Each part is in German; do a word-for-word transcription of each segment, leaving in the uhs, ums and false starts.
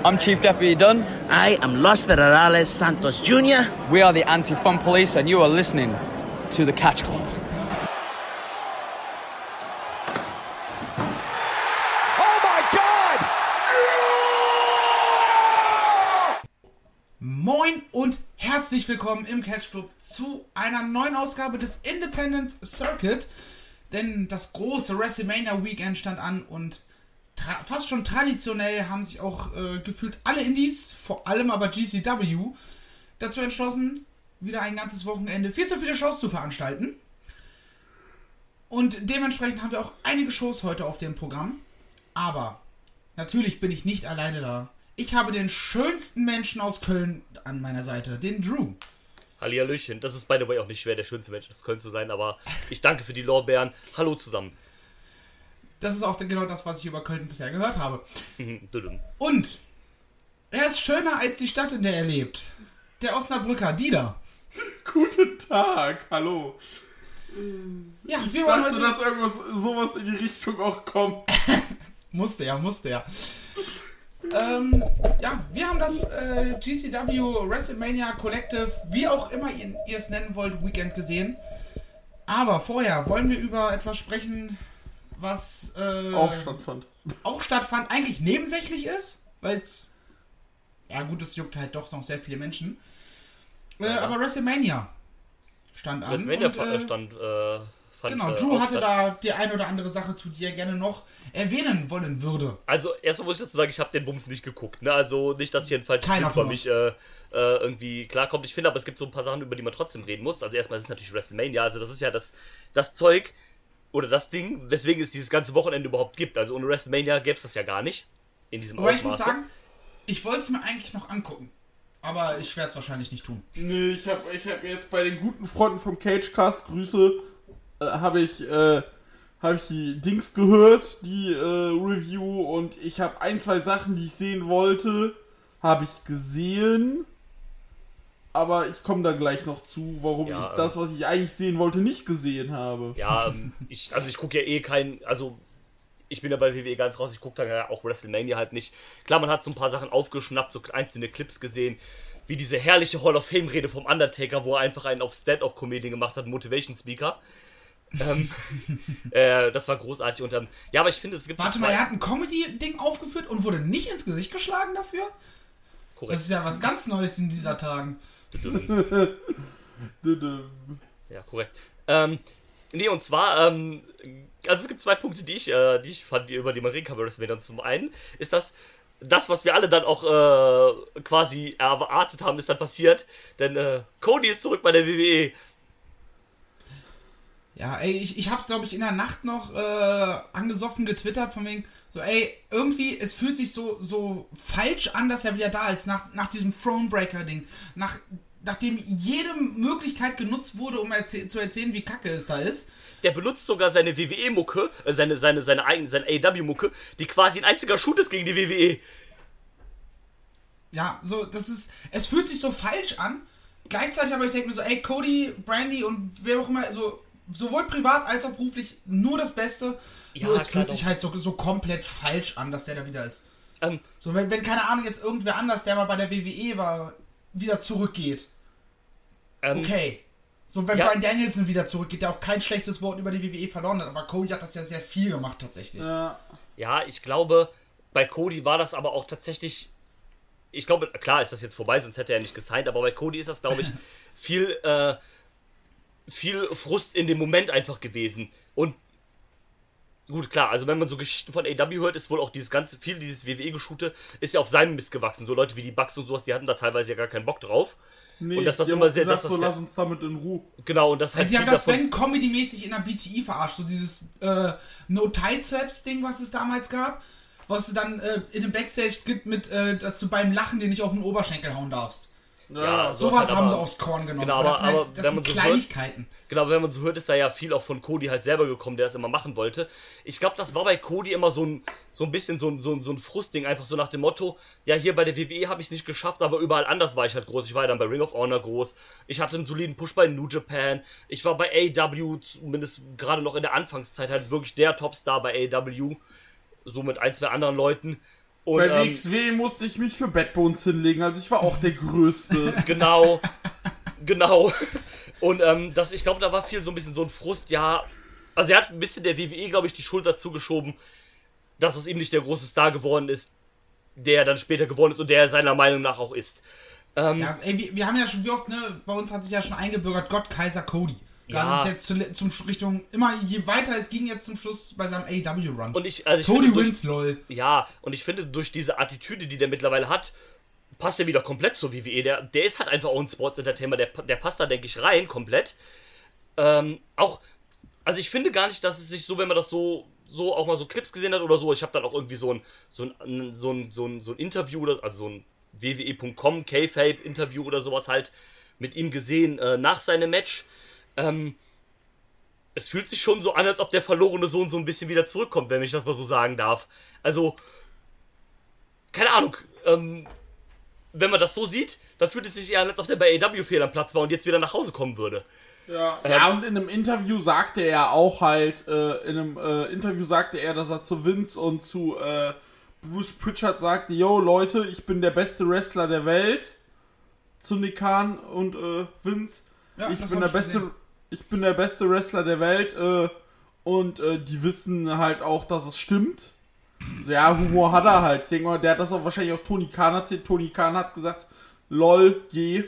I'm Chief Deputy Dunn. I am Los Federales Santos Junior We are the Anti-Fun Police and you are listening to the Catch Club. Oh my God! Moin und herzlich willkommen im Catch Club zu einer neuen Ausgabe des Independent Circuit. Denn das große WrestleMania Weekend stand an und tra- fast schon traditionell haben sich auch äh, gefühlt alle Indies, vor allem aber G C W, dazu entschlossen, wieder ein ganzes Wochenende viel zu viele Shows zu veranstalten. Und dementsprechend haben wir auch einige Shows heute auf dem Programm. Aber natürlich bin ich nicht alleine da. Ich habe den schönsten Menschen aus Köln an meiner Seite, den Drew. Hallihallöchen, das ist by the way auch nicht schwer, der schönste Mensch aus Köln zu sein, aber ich danke für die Lorbeeren. Hallo zusammen. Das ist auch genau das, was ich über Köln bisher gehört habe. Dudum. Und er ist schöner als die Stadt, in der er lebt. Der Osnabrücker, Dieter. Guten Tag, hallo. Ja, Ich wir wollen dachte, heute... dass irgendwas sowas in die Richtung auch kommt. Musste ja, musste ja. ähm, ja, wir haben das äh, G C W WrestleMania Collective, wie auch immer ihr, ihr es nennen wollt, Weekend gesehen. Aber vorher wollen wir über etwas sprechen, was äh, Auch stattfand. auch stattfand, eigentlich nebensächlich ist, weil es, ja gut, es juckt halt doch noch sehr viele Menschen. Äh, Ja. Aber WrestleMania stand an. WrestleMania und, äh, stand, äh, fand Genau, äh, Drew auch hatte statt. da die ein oder andere Sache zu, die er gerne noch erwähnen wollen würde. Also, erstmal muss ich dazu sagen, ich habe den Bums nicht geguckt, ne? Also nicht, dass hier ein falsches Keiner Bild für von mich äh, äh, irgendwie klarkommt. Ich finde aber, es gibt so ein paar Sachen, über die man trotzdem reden muss. Also erstmal ist es natürlich WrestleMania, also das ist ja das, das Zeug oder das Ding, weswegen es dieses ganze Wochenende überhaupt gibt. Also ohne WrestleMania gäbe es das ja gar nicht. In diesem Aber Ausmaße. ich muss sagen, ich wollte es mir eigentlich noch angucken. Aber ich werde es wahrscheinlich nicht tun. Nee, ich habe ich hab jetzt bei den guten Freunden vom Cagecast, Grüße, äh, habe ich, äh, hab ich die Dings gehört, die äh, Review, und ich habe ein, zwei Sachen, die ich sehen wollte, habe ich gesehen. Aber ich komme da gleich noch zu, warum Ja, ich ähm, das, was ich eigentlich sehen wollte, nicht gesehen habe. Ja, ähm, ich, also ich gucke ja eh kein, also ich bin ja bei W W E ganz raus, ich gucke dann ja auch WrestleMania halt nicht. Klar, man hat so ein paar Sachen aufgeschnappt, so einzelne Clips gesehen, wie diese herrliche Hall of Fame-Rede vom Undertaker, wo er einfach einen auf Stand-Up-Comedian gemacht hat, Motivation Speaker. ähm, äh, das war großartig und ähm, ja, aber ich finde, es gibt... Warte so mal, zwei- er hat ein Comedy-Ding aufgeführt und wurde nicht ins Gesicht geschlagen dafür? Korrekt. Das ist ja was ganz Neues in dieser Tagen. Ja, korrekt. Ähm, nee, und zwar, ähm, also es gibt zwei Punkte, die ich, äh, die ich fand, die, über die man reden kann bei WrestleMania. Zum einen ist das, das, was wir alle dann auch äh, quasi erwartet haben, ist dann passiert. Denn äh, Cody ist zurück bei der W W E. Ja, ey, ich, ich hab's, glaube ich, in der Nacht noch äh, angesoffen getwittert, von wegen, so, ey, irgendwie, es fühlt sich so, so falsch an, dass er wieder da ist, nach, nach diesem Thronebreaker-Ding. Nach, nachdem jede Möglichkeit genutzt wurde, um erzäh- zu erzählen, wie kacke es da ist. Der benutzt sogar seine W W E-Mucke, äh, seine, seine, seine eigene, seine A E W-Mucke, die quasi ein einziger Shoot ist gegen die W W E. Ja, so, das ist, es fühlt sich so falsch an. Gleichzeitig aber ich denke mir so, ey, Cody, Brandy und wer auch immer, so, sowohl privat als auch beruflich nur das Beste. Ja, nur es klar fühlt sich doch. halt so, so komplett falsch an, dass der da wieder ist. Ähm, So, wenn, wenn, keine Ahnung, jetzt irgendwer anders, der mal bei der W W E war, wieder zurückgeht. ähm, Okay. So, wenn ja. Bryan Danielson wieder zurückgeht, der auch kein schlechtes Wort über die W W E verloren hat, aber Cody hat das ja sehr viel gemacht, tatsächlich. Ja. Ja, ich glaube, bei Cody war das aber auch tatsächlich. Ich glaube, klar ist das jetzt vorbei, sonst hätte er nicht gesigned, aber bei Cody ist das, glaube ich, viel, äh, viel Frust in dem Moment einfach gewesen. Und gut, klar, also wenn man so Geschichten von A E W hört, ist wohl auch dieses ganze, viel dieses W W E-Geschute ist ja auf seinem Mist gewachsen. So Leute wie die Bucks und sowas, die hatten da teilweise ja gar keinen Bock drauf. Nee, Und dass das die haben immer auch sehr- gesagt, dass das so, sehr- lass uns damit in Ruhe. Genau, und das Ja, halt die viel haben das, davon- wenn, Comedy-mäßig in der B T I verarscht. So dieses äh, No-Tide-Slaps-Ding, was es damals gab. Was du dann äh, in dem Backstage gibt, mit, äh, dass du beim Lachen dir nicht auf den Oberschenkel hauen darfst. Ja, Sowas halt haben aber- sie aufs Korn genommen. Genau, aber das aber- sind, aber halt, das wenn man sind so hört- Kleinigkeiten. Genau, wenn man so hört, ist da ja viel auch von Cody halt selber gekommen, der das immer machen wollte. Ich glaube, das war bei Cody immer so ein, so ein bisschen so ein, so ein, so ein Frustding, einfach so nach dem Motto, ja, hier bei der W W E habe ich es nicht geschafft, aber überall anders war ich halt groß. Ich war ja dann bei Ring of Honor groß. Ich hatte einen soliden Push bei New Japan. Ich war bei A E W, zumindest gerade noch in der Anfangszeit, halt wirklich der Topstar bei A E W. So mit ein, zwei anderen Leuten. Und, Bei ähm, W X W musste ich mich für Bad Bones hinlegen, also ich war auch der Größte. Genau, genau. Und ähm, das, ich glaube, da war viel so ein bisschen so ein Frust, ja. Also er hat ein bisschen der W W E, glaube ich, die Schuld dazu geschoben, dass aus ihm nicht der große Star geworden ist, der dann später geworden ist und der seiner Meinung nach auch ist. Ähm, Ja, ey, wir, wir haben ja schon, wie oft, ne, bei uns hat sich ja schon eingebürgert, Gott, Kaiser, Cody. Gerade Ja. jetzt zu, zum Richtung, immer je weiter es ging jetzt zum Schluss bei seinem A E W-Run. und ich, also ich Cody finde, durch, wins, lol. ja, und ich finde, durch diese Attitüde, die der mittlerweile hat, passt er wieder komplett zur W W E. Der, der ist halt einfach auch ein Sports-Entertainer, der, der passt da, denke ich, rein, komplett. Ähm, auch, also ich finde gar nicht, dass es sich so, wenn man das so, so auch mal so Clips gesehen hat oder so, ich habe dann auch irgendwie so ein, so ein, so ein, so ein, so ein Interview, oder, also so ein w w e punkt com K-Fape-Interview oder sowas halt mit ihm gesehen, äh, nach seinem Match. Ähm, es fühlt sich schon so an, als ob der verlorene Sohn so ein bisschen wieder zurückkommt, wenn ich das mal so sagen darf. Also, keine Ahnung, ähm, wenn man das so sieht, dann fühlt es sich eher an, als ob der bei A E W fehl am Platz war und jetzt wieder nach Hause kommen würde. Ja, Ähm, ja, und in einem Interview sagte er auch halt, äh, in einem äh, Interview sagte er, dass er zu Vince und zu äh, Bruce Pritchard sagte, yo Leute, ich bin der beste Wrestler der Welt. Zu Nick Khan und äh, Vince. Ja, ich das bin hab der ich beste, gesehen. ich bin der beste Wrestler der Welt. Äh, und äh, die wissen halt auch, dass es stimmt. So, ja, Humor hat er halt. Ich denke mal, der hat das auch wahrscheinlich auch Tony Khan erzählt. Tony Khan hat gesagt, lol, geh.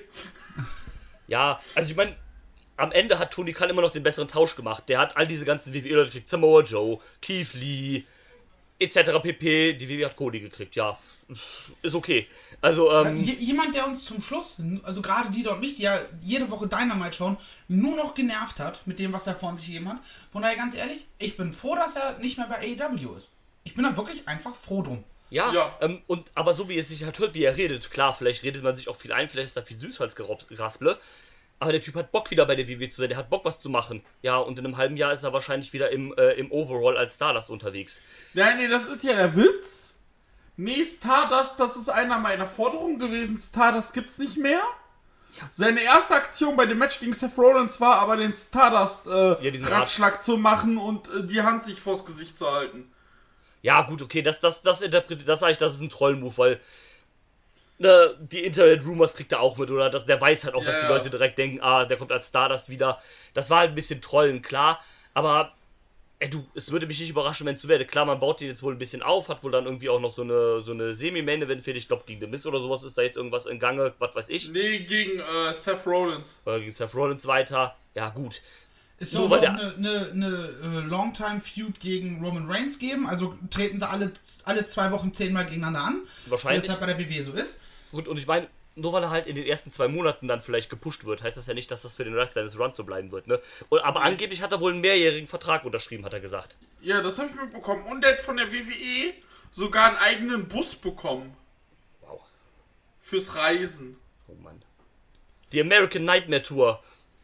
Ja, also ich meine, am Ende hat Tony Khan immer noch den besseren Tausch gemacht. Der hat all diese ganzen W W E-Leute gekriegt. Samoa Joe, Keith Lee, et cetera pp. Die W W E hat Cody gekriegt, ja. Ist okay. Also, ähm... J- Jemand, der uns zum Schluss, also gerade die und mich, die ja jede Woche Dynamite schauen, nur noch genervt hat mit dem, was er von sich gegeben hat. Von daher ganz ehrlich, ich bin froh, dass er nicht mehr bei A E W ist. Ich bin da wirklich einfach froh drum. Ja, Ja. Ähm, und aber so wie es sich halt hört, wie er redet, klar, vielleicht redet man sich auch viel ein, vielleicht ist da viel Süßholzgerasple, aber der Typ hat Bock wieder bei der W W E zu sein, der hat Bock was zu machen. Ja, und in einem halben Jahr ist er wahrscheinlich wieder im, äh, im Overall als Stardust unterwegs. Ja, nee, das ist ja der Witz. Nee, Stardust, das ist einer meiner Forderungen gewesen. Stardust gibt's nicht mehr. Seine erste Aktion bei dem Match gegen Seth Rollins war aber den Stardust äh, Ja, diesen Ratschlag zu machen und äh, die Hand sich vors Gesicht zu halten. Ja, gut, okay, das, das, das interpretiert, das sage ich, das ist ein Troll-Move, weil ne, die Internet-Rumors kriegt er auch mit, oder das, der weiß halt auch, Ja, dass die ja. Leute direkt denken, ah, der kommt als Stardust wieder. Das war halt ein bisschen Trollen, klar, aber ey, du, es würde mich nicht überraschen, wenn es so wäre. Klar, man baut den jetzt wohl ein bisschen auf, hat wohl dann irgendwie auch noch so eine, so eine Semi-Main-Event-Fehde, ich glaube gegen The Miz oder sowas ist da jetzt irgendwas in Gange, was weiß ich. Nee, gegen äh, Seth Rollins. Oder gegen Seth Rollins weiter, ja gut. Es Nur soll weil auch der- eine, eine, eine Longtime-Feud gegen Roman Reigns geben, also treten sie alle, alle zwei Wochen zehnmal gegeneinander an. Wahrscheinlich. Weil das halt bei der W W E so ist. Gut, und ich meine, nur weil er halt in den ersten zwei Monaten dann vielleicht gepusht wird, heißt das ja nicht, dass das für den Rest seines Runs so bleiben wird, ne? Und, aber angeblich hat er wohl einen mehrjährigen Vertrag unterschrieben, hat er gesagt. Ja, das habe ich mitbekommen. Und der hat von der W W E sogar einen eigenen Bus bekommen. Wow. Fürs Reisen. Oh Mann. Die American Nightmare Tour.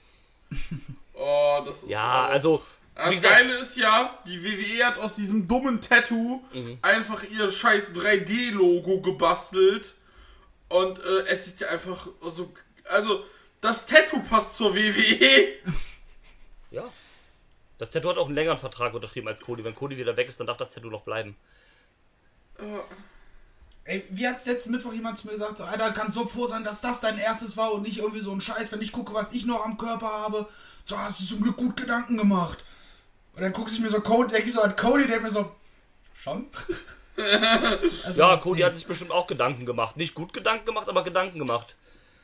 Oh, das ist Ja, auch- also, wie Das gesagt, Geile ist ja, die W W E hat aus diesem dummen Tattoo Mhm. einfach ihr scheiß drei D-Logo gebastelt. Und äh, es sieht ja einfach so. Also, das Tattoo passt zur W W E. ja. Das Tattoo hat auch einen längeren Vertrag unterschrieben als Cody. Wenn Cody wieder weg ist, dann darf das Tattoo noch bleiben. Ey, wie hat's letzten Mittwoch jemand zu mir gesagt, so, Alter, kann so froh sein, dass das dein erstes war und nicht irgendwie so ein Scheiß, wenn ich gucke, was ich noch am Körper habe. So, hast du zum Glück gut Gedanken gemacht. Und dann guckst ich mir so Cody, denke ich so an Cody, der mir so, schon? Also, Ja, Cody nee. hat sich bestimmt auch Gedanken gemacht. Nicht gut Gedanken gemacht, aber Gedanken gemacht.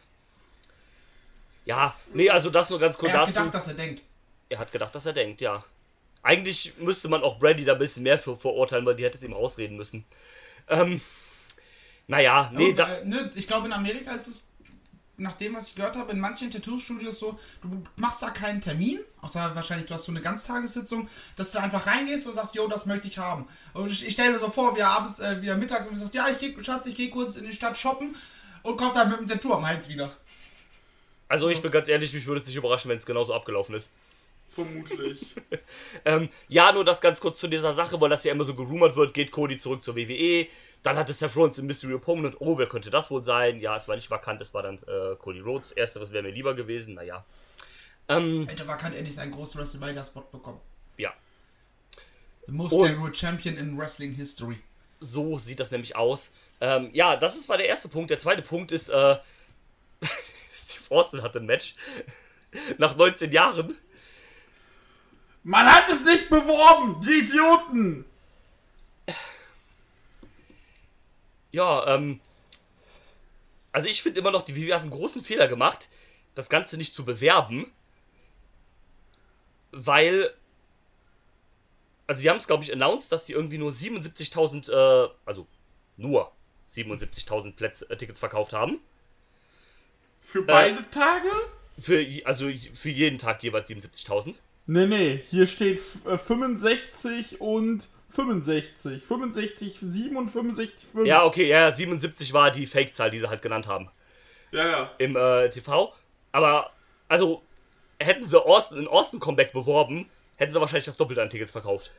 Ja, nee, also das nur ganz kurz Er hat dazu. gedacht, dass er denkt. Er hat gedacht, dass er denkt, ja. Eigentlich müsste man auch Brady da ein bisschen mehr für verurteilen, weil die hätte es ihm rausreden müssen. Ähm, naja, nee, Und, da, äh, ne, ich glaube, in Amerika ist es, nach dem, was ich gehört habe, in manchen Tattoo-Studios so, du machst da keinen Termin, außer wahrscheinlich, du hast so eine Ganztagessitzung, dass du einfach reingehst und sagst, jo, das möchte ich haben. Und ich, ich stelle mir so vor, wie er abends, äh, wie er mittags und sagt, ja, ich geh, Schatz, ich gehe kurz in die Stadt shoppen und kommt dann mit dem Tattoo am Hals wieder. also ich bin ganz ehrlich, mich würde es nicht überraschen, wenn es genauso abgelaufen ist. Vermutlich. Ähm, ja, nur das ganz kurz zu dieser Sache, weil das ja immer so gerumort wird, geht Cody zurück zur W W E, dann hatte Seth Rollins im Mystery Opponent, oh, wer könnte das wohl sein? Ja, es war nicht vakant, es war dann äh, Cody Rhodes, ersteres wäre mir lieber gewesen, naja. Ähm, Hätte Vakant endlich seinen großen WrestleMania-Spot bekommen. ja. The most Und- steroid champion in Wrestling History. so sieht das nämlich aus. Ähm, ja, das ist, war der erste Punkt. Der zweite Punkt ist, äh, Steve Austin hatte ein Match. Nach neunzehn Jahren. Man hat es nicht beworben, die Idioten! Ja, ähm, also ich finde immer noch, die W W E hat einen großen Fehler gemacht, das Ganze nicht zu bewerben, weil, also die haben es, glaube ich, announced, dass die irgendwie nur siebenundsiebzigtausend, äh, also nur siebenundsiebzigtausend Plätze, äh, Tickets verkauft haben. Für beide äh, Tage? Für, also für jeden Tag jeweils siebenundsiebzigtausend. Nee, nee, hier steht äh, fünfundsechzig und fünfundsechzig. fünfundsechzig, sieben und fünfundsechzig, fünf. Ja, okay, ja, siebenundsiebzig war die Fake-Zahl, die sie halt genannt haben. Ja, ja. Im äh, T V. Aber, also, hätten sie Austin, in Austin Comeback beworben, hätten sie wahrscheinlich das Doppelte an Tickets verkauft.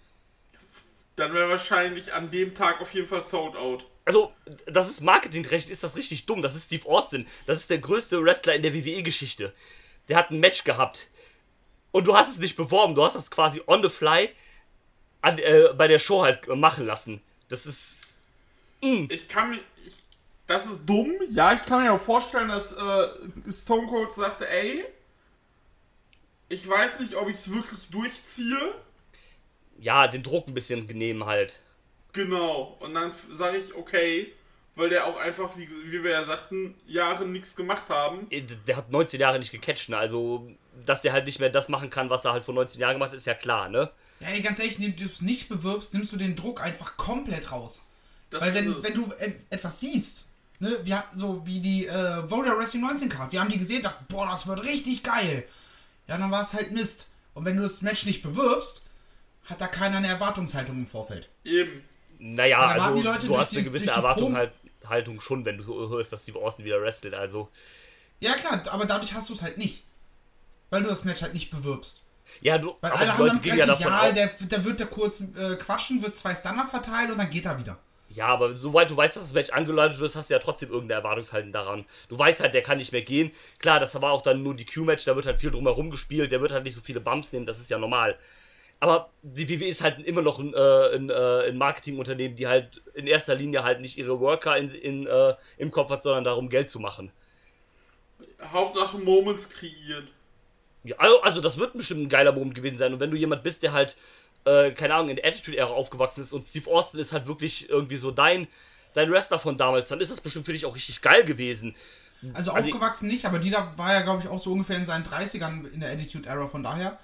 Dann wäre wahrscheinlich an dem Tag auf jeden Fall sold out. Also, das ist marketingrecht, ist das richtig dumm. Das ist Steve Austin. Das ist der größte Wrestler in der W W E-Geschichte. Der hat ein Match gehabt. Und du hast es nicht beworben. Du hast das quasi on the fly an, äh, bei der Show halt machen lassen. Das ist... Mh. Ich kann mir... Ich, das ist dumm. Ja, ich kann mir auch vorstellen, dass äh, Stone Cold sagte, ey, ich weiß nicht, ob ich es wirklich durchziehe. Ja, den Druck ein bisschen nehmen halt. Genau. Und dann sage ich, okay, weil der auch einfach, wie, wie wir ja sagten, Jahre nichts gemacht haben. Der hat neunzehn Jahre nicht gecatcht, ne? Also, dass der halt nicht mehr das machen kann, was er halt vor neunzehn Jahren gemacht hat, ist ja klar, ne? Ja, ey, ganz ehrlich, wenn du es nicht bewirbst, nimmst du den Druck einfach komplett raus. Das Weil wenn, ist wenn du et- etwas siehst, ne, wir, so wie die äh, Voda Wrestling neunzehn Card, wir haben die gesehen, dachten, boah, das wird richtig geil. Ja, dann war es halt Mist. Und wenn du das Match nicht bewirbst, hat da keiner eine Erwartungshaltung im Vorfeld. Eben. Naja, dann also die Leute du durch hast die- eine gewisse durch die Erwartung Promo- halt, Haltung schon, wenn du hörst, dass Steve Austin wieder wrestelt, also. Ja klar, aber dadurch hast du es halt nicht. Weil du das Match halt nicht bewirbst. Ja, du, Weil aber alle die haben Leute dann gehen ja gerechnet, davon ja, aus. der, der wird da kurz äh, quatschen, wird zwei Stunner verteilen und dann geht er wieder. Ja, aber soweit du weißt, dass das Match angeleitet wird, hast du ja trotzdem irgendeine Erwartungshaltung daran. Du weißt halt, der kann nicht mehr gehen. Klar, das war auch dann nur die Q-Match, da wird halt viel drumherum gespielt, der wird halt nicht so viele Bumps nehmen, das ist ja normal. Aber die W W E ist halt immer noch ein, äh, ein, äh, ein Marketingunternehmen, die halt in erster Linie halt nicht ihre Worker in, in, äh, im Kopf hat, sondern darum, Geld zu machen. Hauptsache Moments kreieren. Ja, also, also das wird bestimmt ein geiler Moment gewesen sein. Und wenn du jemand bist, der halt, äh, keine Ahnung, in der Attitude-Ära aufgewachsen ist und Steve Austin ist halt wirklich irgendwie so dein, dein Wrestler von damals, dann ist das bestimmt für dich auch richtig geil gewesen. Also, Also aufgewachsen nicht, aber Dieter war ja, glaube ich, auch so ungefähr in seinen dreißigern in der Attitude Era, von daher.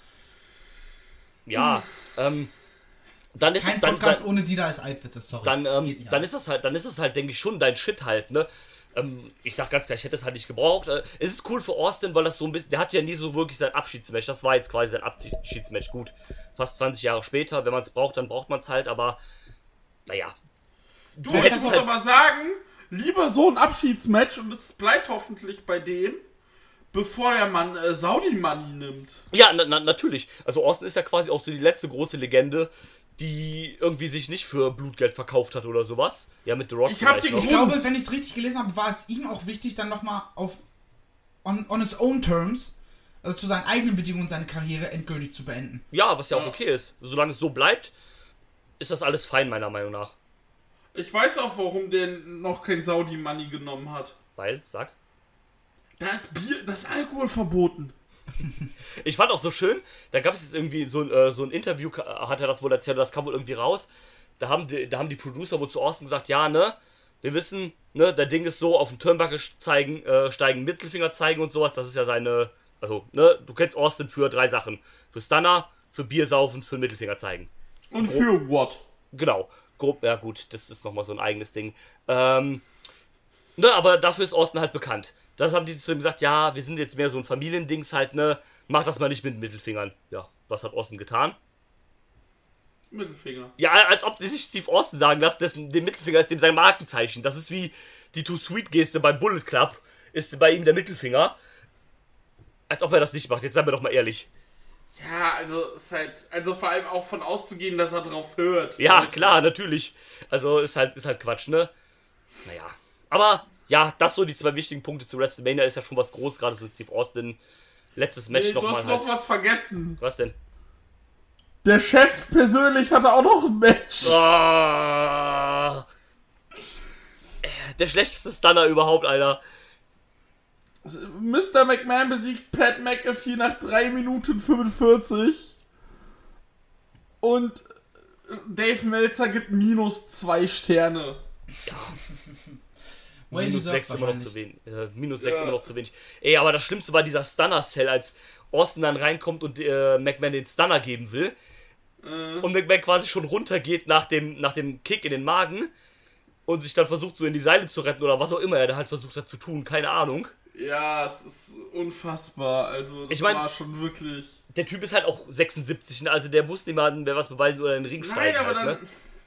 Ja, ähm, dann ist Kein es dann, Podcast dann, ohne Dieter ist Altwitze, sorry. dann, ähm, Geht nicht dann anders. ist das halt, dann ist es halt, denke ich, schon dein Shit halt, ne? Ähm, ich sag ganz klar, ich hätte es halt nicht gebraucht. Äh, es ist cool für Austin, weil das so ein bisschen, der hat ja nie so wirklich sein Abschiedsmatch. Das war jetzt quasi sein Abschiedsmatch. Gut, fast zwanzig Jahre später, wenn man es braucht, dann braucht man es halt, aber naja. Du, Du ich hättest muss halt- aber sagen, lieber so ein Abschiedsmatch und es bleibt hoffentlich bei dem, bevor der Mann äh, Saudi-Money nimmt. Ja, na, na, natürlich. Also Austin ist ja quasi auch so die letzte große Legende, die irgendwie sich nicht für Blutgeld verkauft hat oder sowas. Ja, mit The Rock Ich hab vielleicht den noch. Ich glaube, wenn ich es richtig gelesen habe, war es ihm auch wichtig, dann nochmal auf on, on his own terms, also zu seinen eigenen Bedingungen seine Karriere endgültig zu beenden. Ja, was ja auch Ja. okay ist. Solange es so bleibt, ist das alles fein, meiner Meinung nach. Ich weiß auch, warum der noch kein Saudi-Money genommen hat. Weil, sag. Da ist Bier, das ist Alkohol verboten. Ich fand auch so schön, da gab es jetzt irgendwie so ein, äh, so ein Interview, ka- hat er das wohl erzählt, das kam wohl irgendwie raus. Da haben die, da haben die Producer wohl zu Austin gesagt, ja, ne, wir wissen, ne, der Ding ist so, auf den Turnbuckle zeigen, äh, steigen, Mittelfinger zeigen und sowas, das ist ja seine, also, ne, du kennst Austin für drei Sachen. Für Stunner, für Biersaufen, für Mittelfinger zeigen. Und für what? Genau, grob, ja gut, das ist nochmal so ein eigenes Ding. Ähm, ne, aber dafür ist Austin halt bekannt. Das haben die zu ihm gesagt, ja, wir sind jetzt mehr so ein Familiendings halt, ne, mach das mal nicht mit den Mittelfingern. Ja, was hat Austin getan? Mittelfinger. Ja, als ob die sich Steve Austin sagen lassen, dessen, der Mittelfinger ist dem sein Markenzeichen. Das ist wie die Too-Sweet-Geste beim Bullet Club, ist bei ihm der Mittelfinger. Als ob er das nicht macht, jetzt seien wir doch mal ehrlich. Ja, also ist halt, also vor allem auch von auszugehen, dass er drauf hört. Ja, klar, natürlich. Also ist halt, ist halt Quatsch, ne? Naja. Aber, ja, das so die zwei wichtigen Punkte zu WrestleMania ist ja schon was groß, gerade so Steve Austin. Letztes Match Nee, du nochmal hast halt. noch was vergessen. Was denn? Der Chef persönlich hatte auch noch ein Match. Ah, Ah. Der schlechteste Stunner überhaupt, Alter. Mister McMahon besiegt Pat McAfee nach drei Minuten fünfundvierzig. Und Dave Meltzer gibt minus zwei Sterne. Ja. Well, minus deserved sechs immer noch wahrscheinlich. zu wenig. Äh, minus sechs Ja. immer noch zu wenig. Ey, aber das Schlimmste war dieser Stunner-Cell, als Austin dann reinkommt und äh, McMahon den Stunner geben will. Äh. Und McMahon quasi schon runtergeht nach dem, nach dem Kick in den Magen. Und sich dann versucht, so in die Seile zu retten oder was auch immer er da halt versucht hat zu tun. Keine Ahnung. Ja, es ist unfassbar. Also, das Ich mein- war schon wirklich... Der Typ ist halt auch sechsundsiebzig, ne? Also der muss niemandem mehr was beweisen oder in den Ring Nein, steigen. aber halt, dann... ne?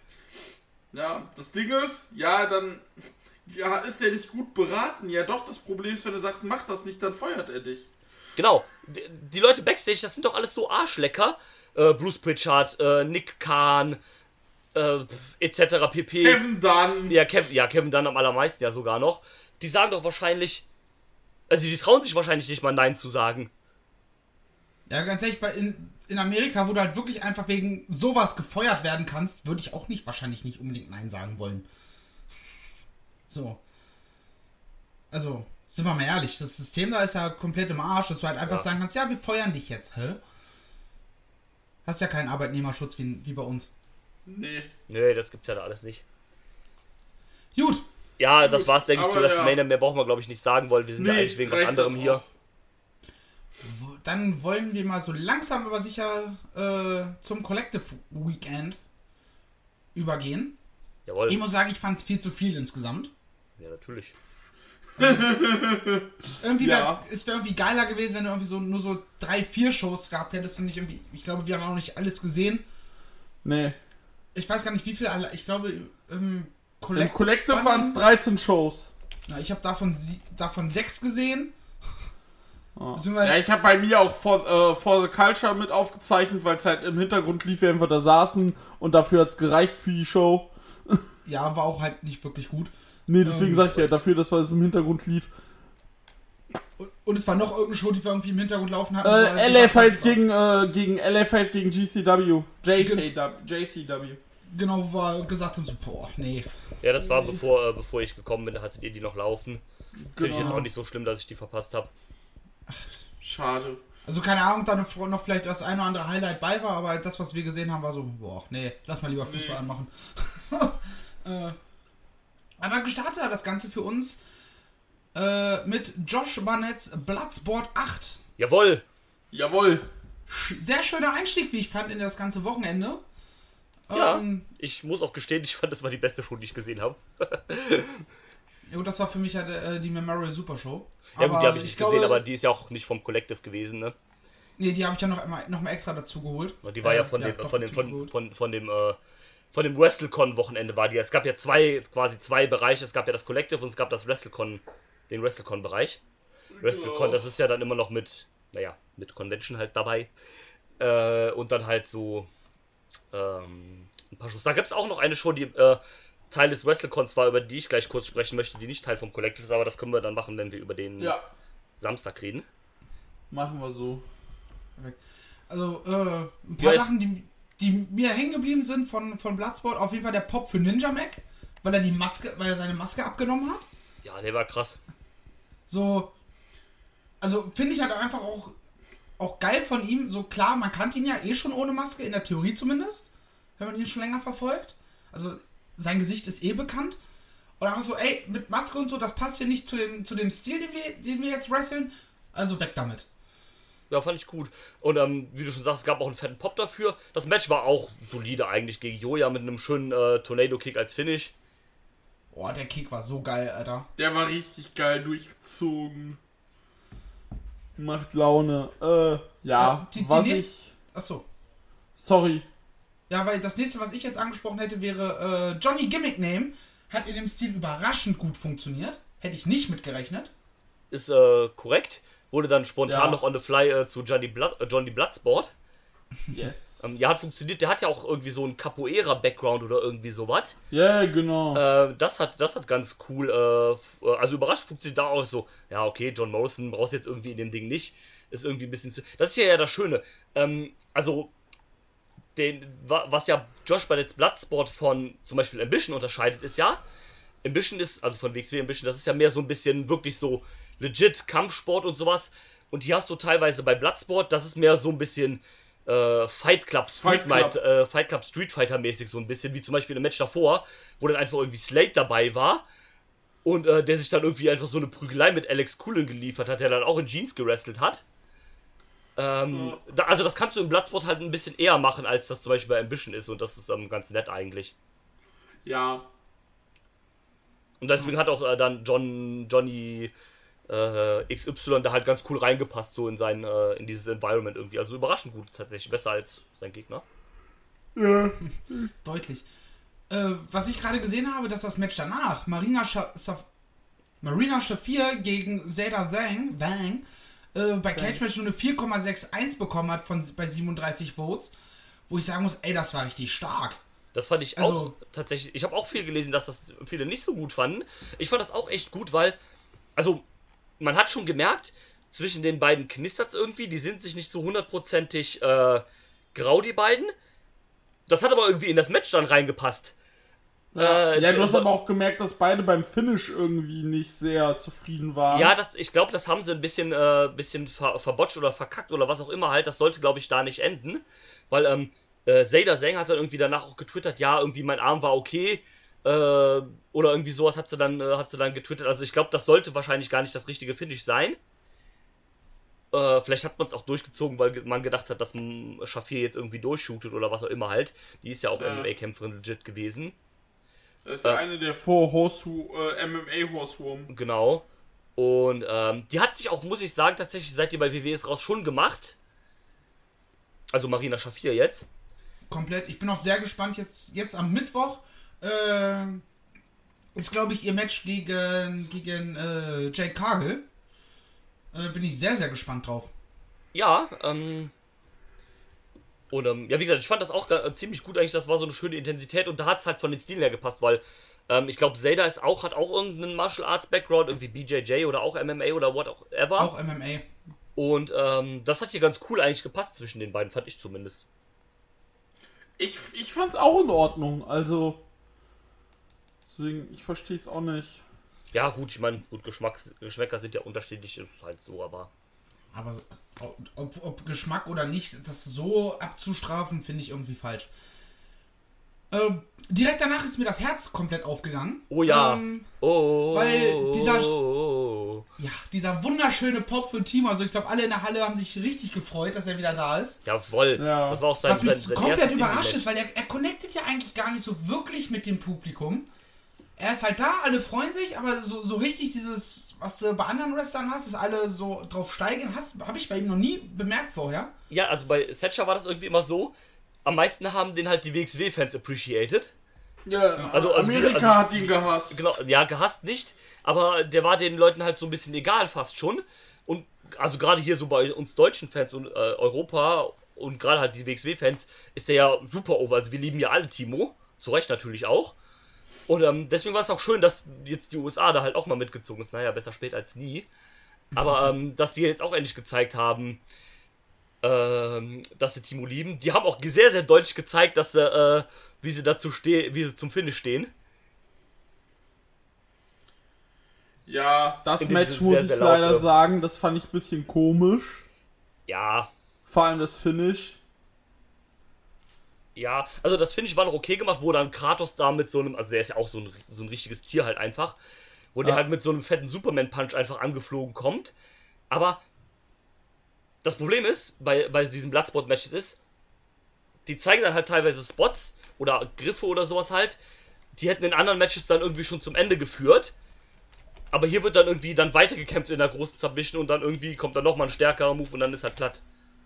Ja, das Ding ist, ja, dann... Ja, ist der nicht gut beraten? Ja doch, das Problem ist, wenn er sagt, mach das nicht, dann feuert er dich. Genau. Die, die Leute Backstage, das sind doch alles so Arschlecker. Äh, Bruce Pritchard, äh, Nick Khan, äh, et cetera pp. Kevin Dunn. Ja, Kev, ja, Kevin Dunn am allermeisten ja sogar noch. Die sagen doch wahrscheinlich... Also die trauen sich wahrscheinlich nicht mal Nein zu sagen. Ja, ganz ehrlich, bei in, in Amerika, wo du halt wirklich einfach wegen sowas gefeuert werden kannst, würde ich auch nicht, wahrscheinlich nicht unbedingt Nein sagen wollen. So. Also, sind wir mal ehrlich, das System da ist ja komplett im Arsch, dass du halt einfach Ja. sagen kannst, ja, wir feuern dich jetzt, hä? Hast ja keinen Arbeitnehmerschutz wie, wie bei uns. Nee. Nee, das gibt's ja da alles nicht. Gut, Ja, das war's, denke ich, zu aber WrestleMania. ja. Mehr brauchen wir, glaube ich, nicht sagen, weil wir sind ja Nee, eigentlich wegen was reicht anderem dann hier. auch. w- dann wollen wir mal so langsam aber sicher äh, zum Collective Weekend übergehen. Jawohl. Ich muss sagen, ich fand es viel zu viel insgesamt. Ja, natürlich. Irgendwie Ja. wär's, es wäre irgendwie geiler gewesen, wenn du irgendwie so nur so drei, vier Shows gehabt hättest und nicht irgendwie. Ich glaube, wir haben auch nicht alles gesehen. Nee. Ich weiß gar nicht, wie viele alle. Ich glaube, im Im Collective waren es waren- dreizehn Shows. Na, ich habe davon, sie- davon sechs gesehen. Ja, Beziehungsweise- ja ich habe bei mir auch For, äh, For the Culture mit aufgezeichnet, weil es halt im Hintergrund lief, während wir da saßen und dafür hat es gereicht für die Show. Ja, war auch halt nicht wirklich gut. Nee, deswegen Ähm, sag ich ja, dafür, dass es im Hintergrund lief. Und, und es war noch irgendeine Show, die wir irgendwie im Hintergrund laufen hatten. wo Äh, wir L A gesagt haben, Fight gegen, äh, gegen L A Fight gegen G C W. J C W. J C W. Genau, wo wir gesagt haben, so, boah, nee. Ja, das war bevor, äh, bevor ich gekommen bin, da hattet ihr die noch laufen. Finde ich Genau. jetzt auch nicht so schlimm, dass ich die verpasst habe. Schade. Also keine Ahnung, da noch vielleicht das eine oder andere Highlight bei war, aber das, was wir gesehen haben, war so, boah, nee, lass mal lieber Fußball Nee. anmachen. äh, aber gestartet hat das Ganze für uns äh, mit Josh Barnett's Bloodsport acht. Jawohl! Jawohl. Sch- Sehr schöner Einstieg, wie ich fand, in das ganze Wochenende. Ja, Ähm, ich muss auch gestehen, ich fand, das war die beste Show, die ich gesehen habe. ja, gut, das war für mich halt äh, die Memorial Super Show. Ja gut, die habe ich nicht glaube, gesehen, aber die ist ja auch nicht vom Collective gewesen, ne? Nee, die habe ich ja noch mal, noch mal extra dazu geholt. Und die war Äh, ja von dem, doch von dem, dazu von, geholt. von, von dem, äh, von dem WrestleCon-Wochenende war die. Es gab ja zwei, quasi zwei Bereiche. Es gab ja das Collective und es gab das WrestleCon, den WrestleCon-Bereich. WrestleCon, das ist ja dann immer noch mit, naja, mit Convention halt dabei. Äh, und dann halt so, ähm, ein paar Shows. Da gibt es auch noch eine Show, die, äh, Teil des WrestleCons war, über die ich gleich kurz sprechen möchte, die nicht Teil vom Collective ist, aber das können wir dann machen, wenn wir über den Ja, Samstag reden. machen wir so. Also, äh, ein paar Ja, ich- Sachen, die, die mir hängen geblieben sind von, von Bloodsport. Auf jeden Fall der Pop für Ninja Mac, weil er die Maske, weil er seine Maske abgenommen hat. Ja, der war krass. So, also finde ich halt einfach auch, auch geil von ihm. So klar, man kannte ihn ja eh schon ohne Maske, in der Theorie zumindest, wenn man ihn schon länger verfolgt. Also sein Gesicht ist eh bekannt. Und einfach so, ey, mit Maske und so, das passt hier nicht zu dem, zu dem Stil, den wir, den wir jetzt wresteln. Also weg damit. Ja, fand ich gut. Und ähm, wie du schon sagst, es gab auch einen fetten Pop dafür. Das Match war auch solide eigentlich gegen Joja mit einem schönen äh, Tornado-Kick als Finish. Boah, der Kick war so geil, Alter. Der war richtig geil durchgezogen. Macht Laune. Äh, ja, Ja, die- die was nächst- ich... Achso. Sorry. Ja, weil das nächste, was ich jetzt angesprochen hätte, wäre äh, Johnny Gimmick Name. Hat in dem Stil überraschend gut funktioniert. Hätte ich nicht mitgerechnet. Ist äh, korrekt. Wurde dann spontan Ja. noch on the fly äh, zu Johnny, Blood, äh, Johnny Bloodsport. Yes. Ähm, ja, hat funktioniert. Der hat ja auch irgendwie so einen Capoeira-Background oder irgendwie sowas. Ja, genau. Äh, das hat das hat ganz cool, äh, f- äh, also überrascht funktioniert da auch so. Ja, okay, John Morrison brauchst du jetzt irgendwie in dem Ding nicht. Ist irgendwie ein bisschen zu. Das ist ja, ja das Schöne. Ähm, also, den, was ja Josh Barnett's Bloodsport von zum Beispiel Ambition unterscheidet, ist ja, Ambition ist, also von W X W Ambition, das ist ja mehr so ein bisschen wirklich so legit Kampfsport und sowas. Und hier hast du teilweise bei Bloodsport, das ist mehr so ein bisschen äh, Fight Club Street, Fight Club. Äh, Fight Club Street Fighter mäßig so ein bisschen, wie zum Beispiel im Match davor, wo dann einfach irgendwie Slade dabei war und äh, der sich dann irgendwie einfach so eine Prügelei mit Alex Cullen geliefert hat, der dann auch in Jeans gewrestelt hat. Ähm, ja. da, also das kannst du im Bloodsport halt ein bisschen eher machen, als das zum Beispiel bei Ambition ist und das ist ähm, ganz nett eigentlich. Ja. Und deswegen hat auch äh, dann John, Johnny äh, X Y da halt ganz cool reingepasst, so in sein, äh, in dieses Environment irgendwie. Also überraschend gut tatsächlich, besser als sein Gegner. Ja. Deutlich. Äh, was ich gerade gesehen habe, dass das Match danach, Marina, Scha- Saf- Marina Shafir gegen Zayda Zhang, Zhang äh, bei Cage Match nur eine vier Komma einundsechzig bekommen hat von, bei siebenunddreißig Votes, wo ich sagen muss, ey, das war richtig stark. Das fand ich also, auch tatsächlich, ich habe auch viel gelesen, dass das viele nicht so gut fanden. Ich fand das auch echt gut, weil, also, man hat schon gemerkt, zwischen den beiden knistert's irgendwie, die sind sich nicht so hundertprozentig äh, grau, die beiden. Das hat aber irgendwie in das Match dann reingepasst. Ja, äh, ja du hast aber auch gemerkt, dass beide beim Finish irgendwie nicht sehr zufrieden waren. Ja, das, ich glaube, das haben sie ein bisschen, äh, bisschen ver- verbotscht oder verkackt oder was auch immer halt. Das sollte, glaube ich, da nicht enden. Weil, ähm, äh, Zayda Zhang hat dann irgendwie danach auch getwittert, ja, irgendwie mein Arm war okay. Äh, oder irgendwie sowas hat sie dann, äh, hat sie dann getwittert. Also ich glaube, das sollte wahrscheinlich gar nicht das richtige Finish sein. Äh, vielleicht hat man es auch durchgezogen, weil man gedacht hat, dass Shafir jetzt irgendwie durchshootet oder was auch immer halt. Die ist ja auch Ja. M M A-Kämpferin legit gewesen. Das ist ja äh, eine der vor Horse, äh, M M A-Horsewoman. Genau. Und ähm, die hat sich auch, muss ich sagen, tatsächlich seit die bei W W E ist raus schon gemacht. Also Marina Shafir jetzt. Komplett. Ich bin auch sehr gespannt. Jetzt, jetzt am Mittwoch äh, ist, glaube ich, ihr Match gegen, gegen äh, Jade Cargill. Äh, bin ich sehr, sehr gespannt drauf. Ja, ähm. Und ähm, ja, wie gesagt, ich fand das auch äh, ziemlich gut eigentlich. Das war so eine schöne Intensität und da hat es halt von den Stilen her gepasst, weil ähm, ich glaube, Zayda ist auch, hat auch irgendeinen Martial Arts Background, irgendwie B J J oder auch M M A oder whatever. Auch M M A. Und ähm, das hat hier ganz cool eigentlich gepasst zwischen den beiden, fand ich zumindest. Ich, ich fand's auch in Ordnung, also. Deswegen, ich verstehe es auch nicht. Ja, gut, ich meine, gut, Geschmacks, Geschmäcker sind ja unterschiedlich, ist halt so, aber. Aber ob, ob Geschmack oder nicht, das so abzustrafen, finde ich irgendwie falsch. Äh, direkt danach ist mir das Herz komplett aufgegangen. Oh ja. Ähm, oh. weil dieser, Oh. ja, dieser wunderschöne Pop für Timo, also ich glaube, alle in der Halle haben sich richtig gefreut, dass er wieder da ist. Ja, voll. Ja. Das war auch sein, Was mich sein, sein komplett erstes überrascht Indie-Match. ist, weil er, er connectet ja eigentlich gar nicht so wirklich mit dem Publikum. Er ist halt da, alle freuen sich, aber so, so richtig dieses, was du bei anderen Wrestlern hast, ist alle so drauf steigen, habe ich bei ihm noch nie bemerkt vorher. Ja, also bei Thatcher war das irgendwie immer so, am meisten haben den halt die W X W-Fans appreciated. Ja, Also- also- Amerika also- hat ihn gehasst. Genau, ja, gehasst nicht, aber der war den Leuten halt so ein bisschen egal fast schon. Und also gerade hier so bei uns deutschen Fans und äh, Europa und gerade halt die W X W-Fans ist der ja super over. Also wir lieben ja alle Timo, zu Recht natürlich auch. Und ähm, deswegen war es auch schön, dass jetzt die U S A da halt auch mal mitgezogen ist. Naja, besser spät als nie. Aber ähm, dass die jetzt auch endlich gezeigt haben, ähm, dass sie Timo lieben. Die haben auch sehr, sehr deutlich gezeigt, dass sie, äh, wie sie dazu stehen, wie sie zum Finish stehen. Ja, das In dem Match Sinne muss sehr, ich sehr leider laut, sagen, das fand ich ein bisschen komisch. Ja, Vor allem das Finish. ja, also das Finish war noch okay gemacht, wo dann Kratos da mit so einem, also der ist ja auch so ein, so ein richtiges Tier halt einfach, wo der Ja. halt mit so einem fetten Superman-Punch einfach angeflogen kommt. Aber das Problem ist, bei, bei diesen Bloodsport-Matches ist, die zeigen dann halt teilweise Spots oder Griffe oder sowas halt, die hätten in anderen Matches dann irgendwie schon zum Ende geführt. Aber hier wird dann irgendwie dann weitergekämpft in der großen Submission und dann irgendwie kommt dann nochmal ein stärkerer Move und dann ist halt platt.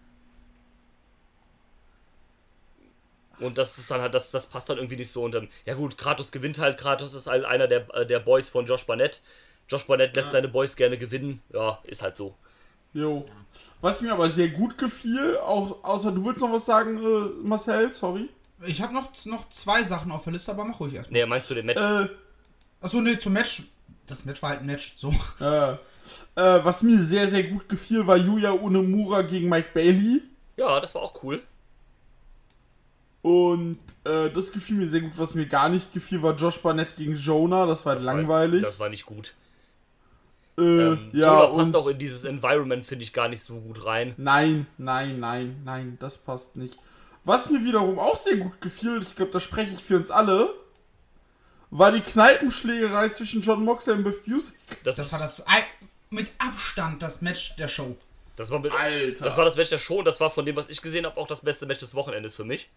Und das ist dann halt, das, das passt dann irgendwie nicht so. Und dann, ja gut, Kratos gewinnt halt. Kratos ist halt einer der, äh, der Boys von Josh Barnett. Josh Barnett lässt Ja. seine Boys gerne gewinnen. Ja, ist halt so. Jo. Was mir aber sehr gut gefiel, auch außer du willst noch was sagen, äh, Marcel, sorry. Ich habe noch, noch zwei Sachen auf der Liste, aber mach ruhig erstmal. Nee, meinst du den Match? Äh, Achso, nee, zum Match. Das Match war halt ein Match, so. äh, äh, was mir sehr, sehr gut gefiel, war Yuya Unemura gegen Mike Bailey. Ja, das war auch cool. Und äh, das gefiel mir sehr gut. Was mir gar nicht gefiel, war Josh Barnett gegen Jonah. Das war Das langweilig. War, das war nicht gut. äh, Ähm, ja, Jonah passt und auch in dieses Environment, finde ich, gar nicht so gut rein. Nein, nein, nein, nein, das passt nicht. Was mir wiederum auch sehr gut gefiel, ich glaube, da spreche ich für uns alle, war die Kneipenschlägerei zwischen Jon Moxley und Biff Busick. Das, Das ist, war das Ei- mit Abstand das Match der Show. das, war mit, Alter. das war das Match der Show und das war von dem, was ich gesehen habe, auch das beste Match des Wochenendes für mich.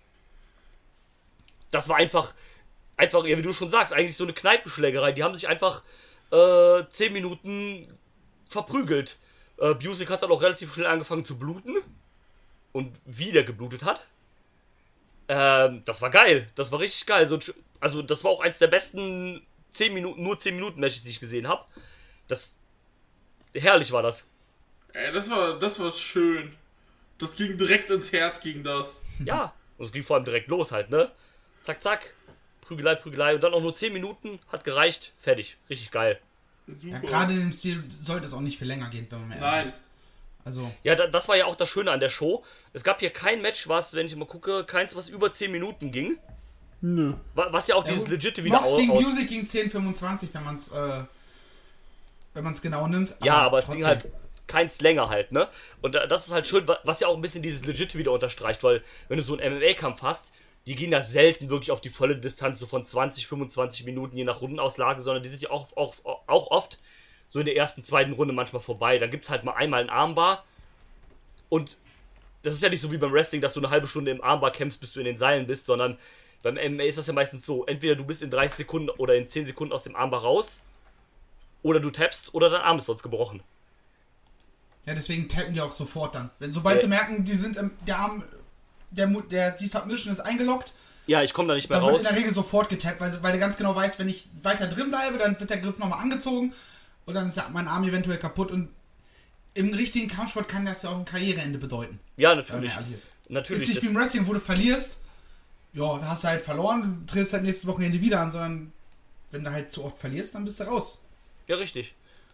Das war einfach, einfach, ja, wie du schon sagst, eigentlich so eine Kneipenschlägerei. Die haben sich einfach äh, zehn Minuten verprügelt. Äh, Busick hat dann auch relativ schnell angefangen zu bluten. Und wieder geblutet hat. Ähm, das war geil. Das war richtig geil. So, also, das war auch eins der besten zehn Minuten, nur zehn Minuten Matches, die ich gesehen habe. Das. Herrlich war das. Ey, das war, das war schön. Das ging direkt ins Herz, ging das. Ja. Und es ging vor allem direkt los halt, ne? Zack, zack. Prügelei, Prügelei. Und dann auch nur zehn Minuten. Hat gereicht. Fertig. Richtig geil. Super. Ja, gerade in dem Stil sollte es auch nicht viel länger gehen, wenn man mehr Nein. ist. Also, Ja, da, das war ja auch das Schöne an der Show. Es gab hier kein Match, was, wenn ich mal gucke, keins, was über zehn Minuten ging. Nö. Wa- Was ja auch ja, dieses gut, Legite wieder Mox au- gegen aus- Music ging zehn fünfundzwanzig, wenn man es äh, wenn man es genau nimmt. Ja, aber es ging trotzdem. halt keins länger halt, ne? Und da- das ist halt schön, wa- was ja auch ein bisschen dieses Legit wieder unterstreicht, weil wenn du so einen M M A-Kampf hast, die gehen ja selten wirklich auf die volle Distanz, so von zwanzig, fünfundzwanzig Minuten, je nach Rundenauslage, sondern die sind ja auch, auch, auch oft so in der ersten, zweiten Runde manchmal vorbei. Dann gibt's halt mal einmal ein Armbar und das ist ja nicht so wie beim Wrestling, dass du eine halbe Stunde im Armbar kämpfst, bis du in den Seilen bist, sondern beim M M A ist das ja meistens so, entweder du bist in dreißig Sekunden oder in zehn Sekunden aus dem Armbar raus, oder du tappst, oder dein Arm ist sonst gebrochen. Ja, deswegen tappen die auch sofort dann. Wenn, sobald Ja. sie merken, die sind im, der Arm, der, Mu- der, die Submission ist eingeloggt, Ja, ich komme da nicht mehr dann wird raus. in der Regel sofort getappt, weil, weil du ganz genau weißt, wenn ich weiter drin bleibe, dann wird der Griff nochmal angezogen und dann ist mein Arm eventuell kaputt und im richtigen Kampfsport kann das ja auch ein Karriereende bedeuten. Ja, Wenn natürlich. man ehrlich ist. Natürlich. Ist nicht das- wie im Wrestling, wo du verlierst, ja, da hast du halt verloren, du trittst halt nächstes Wochenende wieder an, sondern wenn du halt zu oft verlierst, dann bist du raus. Ja, richtig.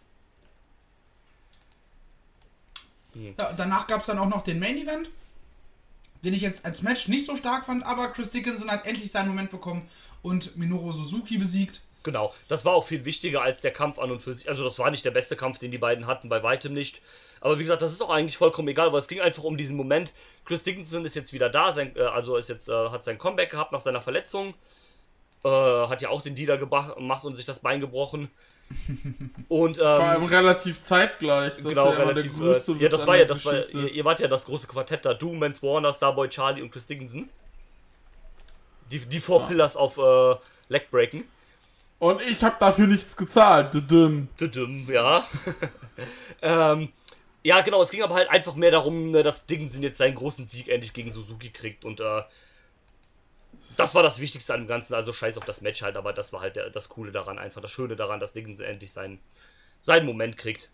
Ja, danach gab es dann auch noch den Main Event, den ich jetzt als Match nicht so stark fand, aber Chris Dickinson hat endlich seinen Moment bekommen und Minoru Suzuki besiegt. Genau, das war auch viel wichtiger als der Kampf an und für sich. Also das war nicht der beste Kampf, den die beiden hatten, bei weitem nicht. Aber wie gesagt, das ist auch eigentlich vollkommen egal, weil es ging einfach um diesen Moment. Chris Dickinson ist jetzt wieder da, sein, äh, also ist jetzt, äh, hat sein Comeback gehabt nach seiner Verletzung. Äh, hat ja auch den Dealer gebach- gemacht und sich das Bein gebrochen. Und Vor allem ähm, relativ zeitgleich. Das genau, ist ja immer relativ. der größte Äh, ja, Witz das an war ja, der das war, Geschichte. ihr, ihr wart ja das große Quartett da. Du, Mance Warner, Starboy Charlie und Chris Dickinson. Die, die Four Ja. Pillars auf äh, Legbreaken. Und ich habe dafür nichts gezahlt. Düdüm. Düdüm, ja. ähm, ja, genau, es ging aber halt einfach mehr darum, ne, dass Dickinson jetzt seinen großen Sieg endlich gegen Suzuki kriegt und äh, das war das Wichtigste an dem Ganzen, also scheiß auf das Match halt, aber das war halt der, das Coole daran, einfach das Schöne daran, dass Dickinson endlich seinen, seinen Moment kriegt.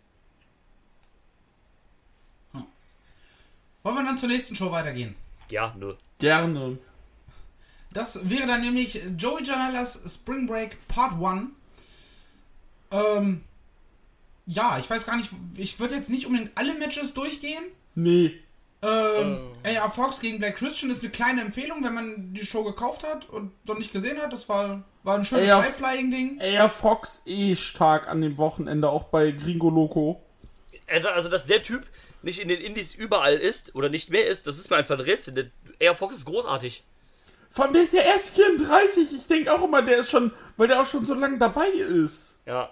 Wollen wir dann zur nächsten Show weitergehen? Ja, nö. Gerne. Das wäre dann nämlich Joey Janela's Spring Break Part eins. Ähm, ja, ich weiß gar nicht, ich würde jetzt nicht unbedingt alle Matches durchgehen. Nee. Ähm, A R Fox gegen Black Christian ist eine kleine Empfehlung, wenn man die Show gekauft hat und noch nicht gesehen hat. Das war, war ein schönes A R High-Flying-Ding. A R Fox eh stark an dem Wochenende, auch bei Gringo Loco. Also, dass der Typ nicht in den Indies überall ist oder nicht mehr ist, das ist mir einfach ein Rätsel. Der Air Fox ist großartig. Vor allem, der ist ja erst vierunddreißig. Ich denke auch immer, der ist schon, weil der auch schon so lange dabei ist. Ja.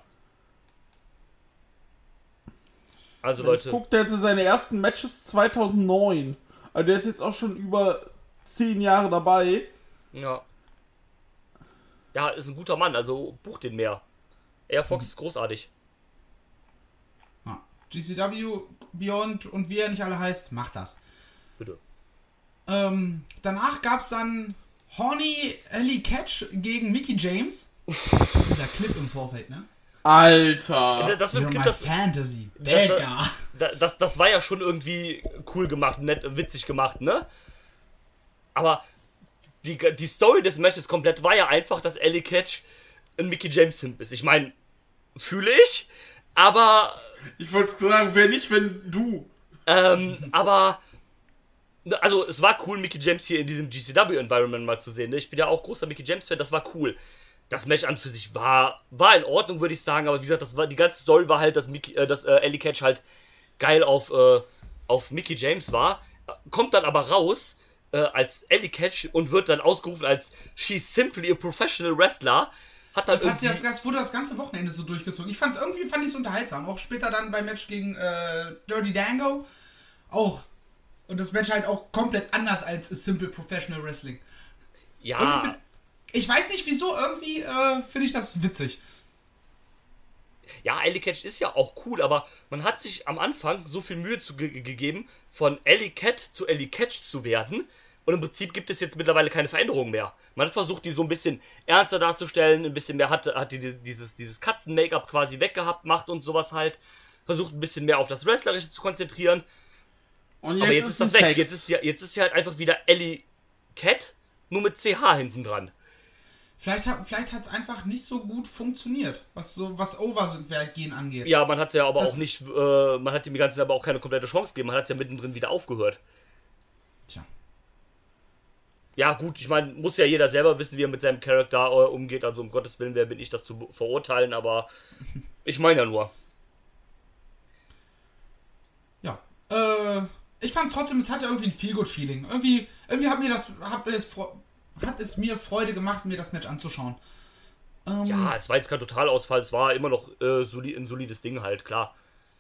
Also, Wenn ich Leute. guck, der hatte seine ersten Matches zweitausendneun. Also der ist jetzt auch schon über zehn Jahre dabei. Ja. Ja, ist ein guter Mann, also bucht den mehr. Air Fox ist großartig. Ja. G C W, Beyond und wie er nicht alle heißt, macht das. Bitte. Ähm, danach gab es dann Horny Ellie Catch gegen Mickey James. Dieser Clip im Vorfeld, ne? Alter. Das mit dem You're Clip, my das, Fantasy. das, Digga. das, das, das war ja schon irgendwie cool gemacht, nett, witzig gemacht, ne? Aber die, die Story des Matches komplett war ja einfach, dass Ellie Catch ein Mickey James Simp ist. Ich meine, fühle ich, aber Ich wollte sagen, wer nicht, wenn du. ähm, aber Also, es war cool, Mickie James hier in diesem G C W-Environment mal zu sehen. Ne? Ich bin ja auch großer Mickie James-Fan, das war cool. Das Match an für sich war, war in Ordnung, würde ich sagen, aber wie gesagt, das war, die ganze Story war halt, dass, Mickey, äh, dass äh, Ellie Catch halt geil auf, äh, auf Mickie James war. Kommt dann aber raus äh, als Ellie Catch und wird dann ausgerufen als She's simply a professional wrestler. Hat dann das, hat sie das, das wurde das ganze Wochenende so durchgezogen. Ich fand's irgendwie fand ich unterhaltsam. Auch später dann beim Match gegen äh, Dirty Dango. Auch. Und das Match halt auch komplett anders als Simple Professional Wrestling. Ja. Find, ich weiß nicht wieso, irgendwie äh, finde ich das witzig. Ja, Ellie Catch ist ja auch cool, aber man hat sich am Anfang so viel Mühe zu ge- gegeben, von Ellie Cat zu Ellie Catch zu werden. Und im Prinzip gibt es jetzt mittlerweile keine Veränderung mehr. Man hat versucht, die so ein bisschen ernster darzustellen, ein bisschen mehr hat, hat die dieses, dieses Katzen-Make-up quasi weggehabt, macht und sowas halt. Versucht ein bisschen mehr auf das Wrestlerische zu konzentrieren. Und jetzt aber jetzt ist, ist das Sex. weg. Jetzt ist, ja, jetzt ist sie halt einfach wieder Ellie Cat, nur mit C H hinten dran. Vielleicht hat vielleicht hat's einfach nicht so gut funktioniert, was so was Overgehen angeht. Ja, man hat ja aber das auch nicht, äh, man hat dem Ganzen aber auch keine komplette Chance gegeben. Man hat es ja mittendrin wieder aufgehört. Tja. Ja, gut, ich meine, muss ja jeder selber wissen, wie er mit seinem Charakter äh, umgeht. Also, um Gottes Willen, wer bin ich, das zu verurteilen, aber ich meine ja nur. Ja. Äh, ich fand trotzdem, es hatte irgendwie ein Feel-Good-Feeling. Irgendwie, irgendwie hat mir das, hat mir das, hat es mir Freude gemacht, mir das Match anzuschauen. Ähm, Ja, es war jetzt kein Totalausfall, es war immer noch äh, soli- ein solides Ding halt, klar.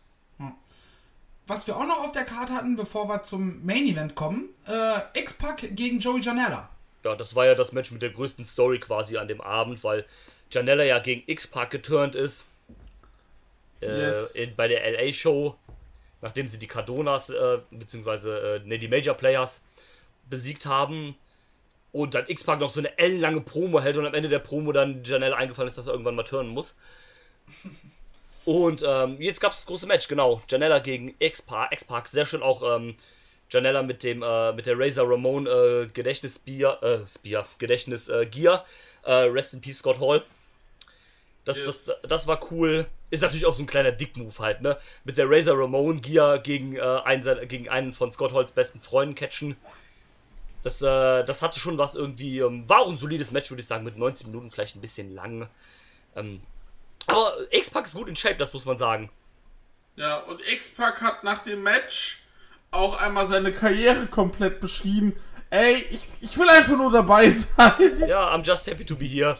Was wir auch noch auf der Karte hatten, bevor wir zum Main-Event kommen, äh, X-Pac gegen Joey Janela. Ja, das war ja das Match mit der größten Story quasi an dem Abend, weil Janela ja gegen X-Pac geturnt ist. Äh, Yes. in, bei der L A-Show, nachdem sie die Cardonas, äh, beziehungsweise, äh, ne, die Major Players besiegt haben. Und dann X-Pac noch so eine ellenlange Promo hält und am Ende der Promo dann Janela eingefallen ist, dass er irgendwann mal turnen muss. Und ähm, jetzt gab es das große Match, genau. Janela gegen X-Pac. X-Pac, sehr schön auch ähm, Janela mit dem äh, mit der Razor Ramon äh, Gedächtnis-Spear, äh, Spear, Gedächtnis-Gear. Äh, Rest in Peace, Scott Hall. Das, Yes. das, das war cool. Ist natürlich auch so ein kleiner Dick-Move halt, ne? Mit der Razor Ramon Gear gegen, äh, einen, gegen einen von Scott Halls besten Freunden catchen. Das, äh, das hatte schon was irgendwie. Ähm, war auch ein solides Match, würde ich sagen, mit neunzig Minuten vielleicht ein bisschen lang. Ähm, aber X-Pac ist gut in Shape, das muss man sagen. Ja, und X-Pac hat nach dem Match auch einmal seine Karriere komplett beschrieben. Ey, ich, ich will einfach nur dabei sein. Ja, I'm just happy to be here.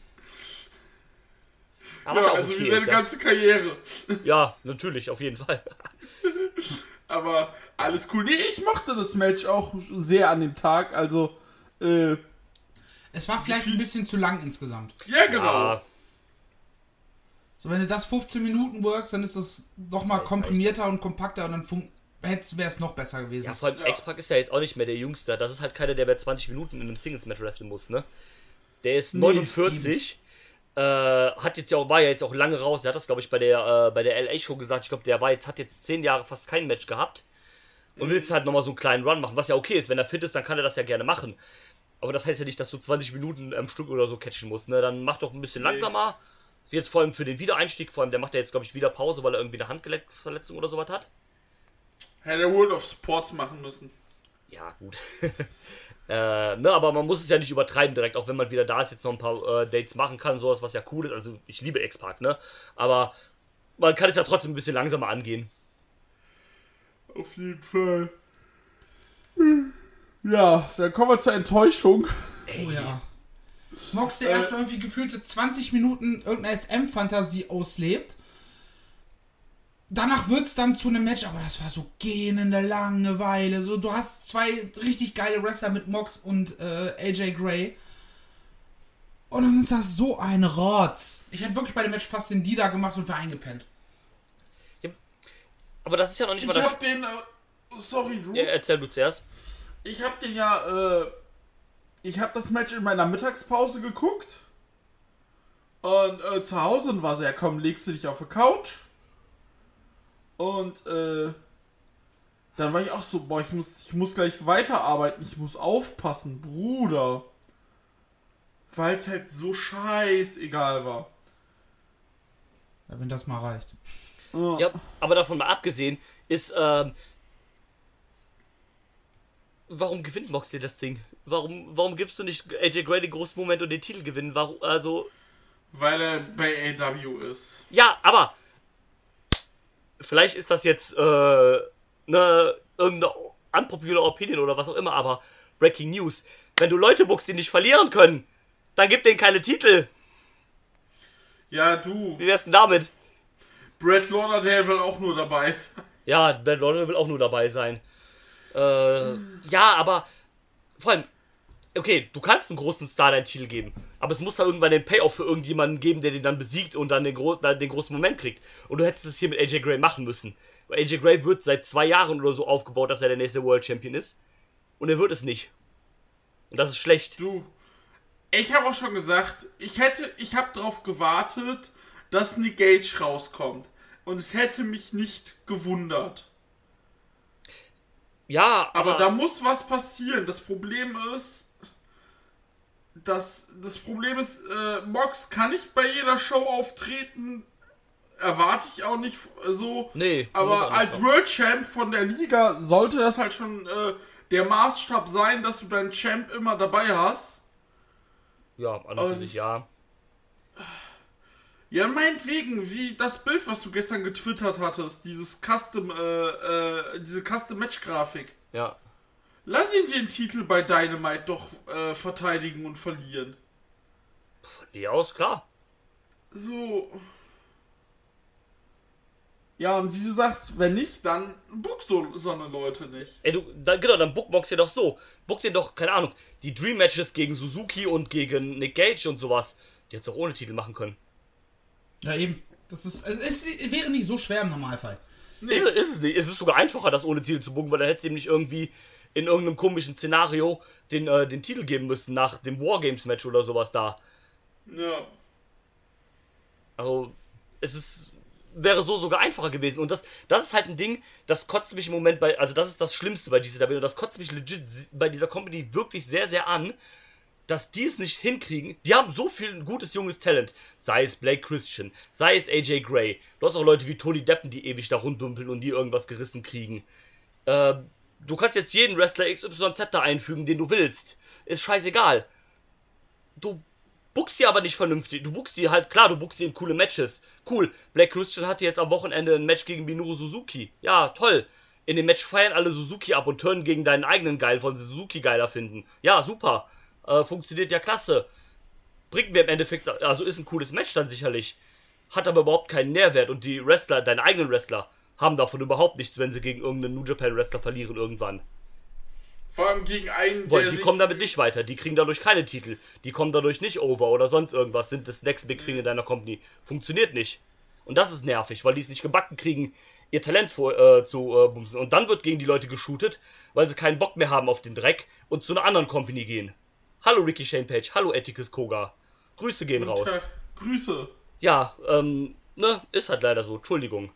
Aber Ja, was ja auch also okay wie seine ist, ja. ganze Karriere. Ja, natürlich, auf jeden Fall. Aber alles cool. Nee, ich mochte das Match auch sehr an dem Tag. Also, äh, Es war vielleicht ein bisschen zu lang insgesamt. ja, genau. Ja, So, wenn du das fünfzehn Minuten workst, dann ist das doch mal komprimierter und kompakter und dann fun- wäre es noch besser gewesen. ja, vor allem X-Pac ist ja jetzt auch nicht mehr der Jüngste. Das ist halt keiner, der bei zwanzig Minuten in einem Singles-Match wrestlen muss, ne? Der ist neunundvierzig. Äh, hat jetzt ja auch, war ja jetzt auch lange raus. Der hat das, glaube ich, bei der, äh, bei der L A-Show gesagt. Ich glaube, der war jetzt, hat jetzt zehn Jahre fast kein Match gehabt. Und will jetzt halt nochmal so einen kleinen Run machen, was ja okay ist. Wenn er fit ist, dann kann er das ja gerne machen. Aber das heißt ja nicht, dass du zwanzig Minuten am Stück oder so catchen musst, ne? Dann mach doch ein bisschen langsamer. Jetzt vor allem für den Wiedereinstieg, vor allem, der macht ja jetzt, glaube ich, wieder Pause, weil er irgendwie eine Handverletzung oder sowas hat. Hätte er World of Sports machen müssen. Ja, gut. äh, ne, aber man muss es ja nicht übertreiben direkt, auch wenn man wieder da ist, jetzt noch ein paar äh, Dates machen kann, sowas, was ja cool ist. Also, ich liebe X-Pac, ne? Aber man kann es ja trotzdem ein bisschen langsamer angehen. Auf jeden Fall. Ja, dann kommen wir zur Enttäuschung. Oh ja. Mox, der erstmal irgendwie gefühlte zwanzig Minuten irgendeine S M-Fantasie auslebt. Danach wird's dann zu einem Match, aber das war so gähnende Langeweile. So, du hast zwei richtig geile Wrestler mit Mox und äh, A J Gray. Und dann ist das so ein Rotz. Ich hätte wirklich bei dem Match fast den Dida gemacht und wäre eingepennt. Aber das ist ja noch nicht Ich mal das. hab den, äh, sorry, Drew. Ja, erzähl du zuerst. Ich hab den ja, äh, ich hab das Match in meiner Mittagspause geguckt. Und äh, zu Hause war sie ja, komm, legst du dich auf die Couch. Und äh, dann war ich auch so, boah, ich muss, ich muss gleich weiterarbeiten, ich muss aufpassen, Bruder. Weil es halt so scheißegal war. Ja, wenn das mal reicht. Ja, aber davon mal abgesehen, ist, ähm, warum gewinnt Moxley das Ding? Warum, warum gibst du nicht A J Gray den großen Moment und den Titel gewinnen? Warum, also... Weil er bei A E W ist. Ja, aber... Vielleicht ist das jetzt, äh, ne, irgendeine unpopular Opinion oder was auch immer, aber Breaking News. Wenn du Leute bookst, die nicht verlieren können, dann gib denen keine Titel. Ja, du. Wie wär's denn damit? Brett Lauderdale will auch nur dabei sein. Ja, Brett Lauderdale will auch nur dabei sein. Äh, ja, aber vor allem, okay, du kannst einen großen Star deinen Titel geben, aber es muss da irgendwann den Payoff für irgendjemanden geben, der den dann besiegt und dann den, gro- dann den großen Moment kriegt. Und du hättest es hier mit A J Gray machen müssen. Weil A J Gray wird seit zwei Jahren oder so aufgebaut, dass er der nächste World Champion ist. Und er wird es nicht. Und das ist schlecht. Du, ich habe auch schon gesagt, ich hätte, ich habe darauf gewartet, dass Nick Gage rauskommt. Und es hätte mich nicht gewundert. Ja, aber, aber da muss was passieren. Das Problem ist, dass das Problem ist, äh, Mox kann nicht bei jeder Show auftreten. Erwarte ich auch nicht so. Nee. Aber als kommen. World Champ von der Liga sollte das halt schon äh, der Maßstab sein, dass du deinen Champ immer dabei hast. Ja, an und für sich ja. Ja, meinetwegen, wie das Bild, was du gestern getwittert hattest, dieses Custom, äh, äh, diese Custom-Match-Grafik. Ja. Lass ihn den Titel bei Dynamite doch äh, verteidigen und verlieren. Von mir aus, klar. So. Ja, und wie du sagst, wenn nicht, dann book so, so eine Leute nicht. Ey, du, da, genau, dann bookbox dir doch so. Book dir doch, keine Ahnung, die Dream Matches gegen Suzuki und gegen Nick Gage und sowas. Die hättest du auch ohne Titel machen können. Ja, eben. Das ist, es ist, wäre nicht so schwer im Normalfall. Nee. Ist, ist es nicht. Es ist sogar einfacher, das ohne Titel zu booken, weil dann hättest du ihm nicht irgendwie in irgendeinem komischen Szenario den, äh, den Titel geben müssen nach dem Wargames-Match oder sowas da. Ja. Also, es ist, wäre so sogar einfacher gewesen. Und das, das ist halt ein Ding, das kotzt mich im Moment bei, also das ist das Schlimmste bei G C W. Und das kotzt mich legit bei dieser Company wirklich sehr, sehr an, dass die es nicht hinkriegen. Die haben so viel gutes junges Talent. Sei es Blake Christian, sei es A J Gray. Du hast auch Leute wie Tony Deppen, die ewig da runddumpeln und die irgendwas gerissen kriegen. Äh, du kannst jetzt jeden Wrestler X Y Z da einfügen, den du willst. Ist scheißegal. Du buchst die aber nicht vernünftig. Du buchst die halt, klar, du buchst die in coole Matches. Cool, Blake Christian hatte jetzt am Wochenende ein Match gegen Minoru Suzuki. Ja, toll. In dem Match feiern alle Suzuki ab und turnen gegen deinen eigenen geil, von Suzuki geiler finden. Ja, super. Äh, funktioniert ja klasse. Bringt mir im Endeffekt, also ist ein cooles Match dann sicherlich. Hat aber überhaupt keinen Nährwert und die Wrestler, deine eigenen Wrestler, haben davon überhaupt nichts, wenn sie gegen irgendeinen New Japan Wrestler verlieren irgendwann. Vor allem gegen einen, Weil der die sich kommen damit nicht weiter, die kriegen dadurch keine Titel, die kommen dadurch nicht over oder sonst irgendwas, sind das Next Big Thing in deiner Company. Funktioniert nicht. Und das ist nervig, weil die es nicht gebacken kriegen, ihr Talent vor, äh, zu äh, bumsen. Und dann wird gegen die Leute geshootet, weil sie keinen Bock mehr haben auf den Dreck und zu einer anderen Company gehen. Hallo Ricky Shane Page, hallo Atticus Koga. Grüße gehen raus. Tag. Grüße. Ja, ähm, ne, ist halt leider so, Entschuldigung.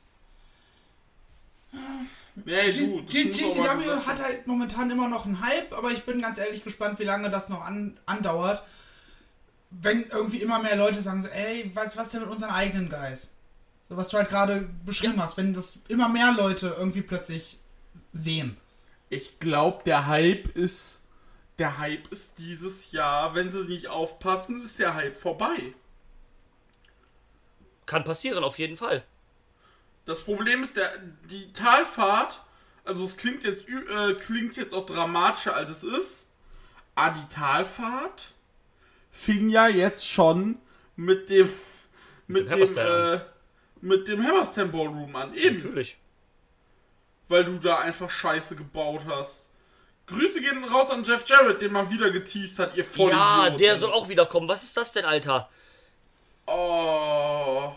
Nee, du, G C W hat halt momentan immer noch einen Hype, aber ich bin ganz ehrlich gespannt, wie lange das noch an, andauert. Wenn irgendwie immer mehr Leute sagen so, ey, was, was denn mit unseren eigenen Guys? So, was du halt gerade beschrieben hast, wenn das immer mehr Leute irgendwie plötzlich sehen. Ich glaube, der Hype ist, der Hype ist dieses Jahr, wenn sie nicht aufpassen, ist der Hype vorbei. Kann passieren, auf jeden Fall. Das Problem ist, der, die Talfahrt, also es klingt jetzt, äh, klingt jetzt auch dramatischer als es ist, aber die Talfahrt fing ja jetzt schon mit dem, mit dem, dem äh, mit dem Hammerstein Ballroom an. Eben. Natürlich. Weil du da einfach Scheiße gebaut hast. Grüße gehen raus an Jeff Jarrett, den man wieder geteased hat, ihr Vollidioten. Ja, der soll auch wiederkommen. Was ist das denn, Alter? Oh.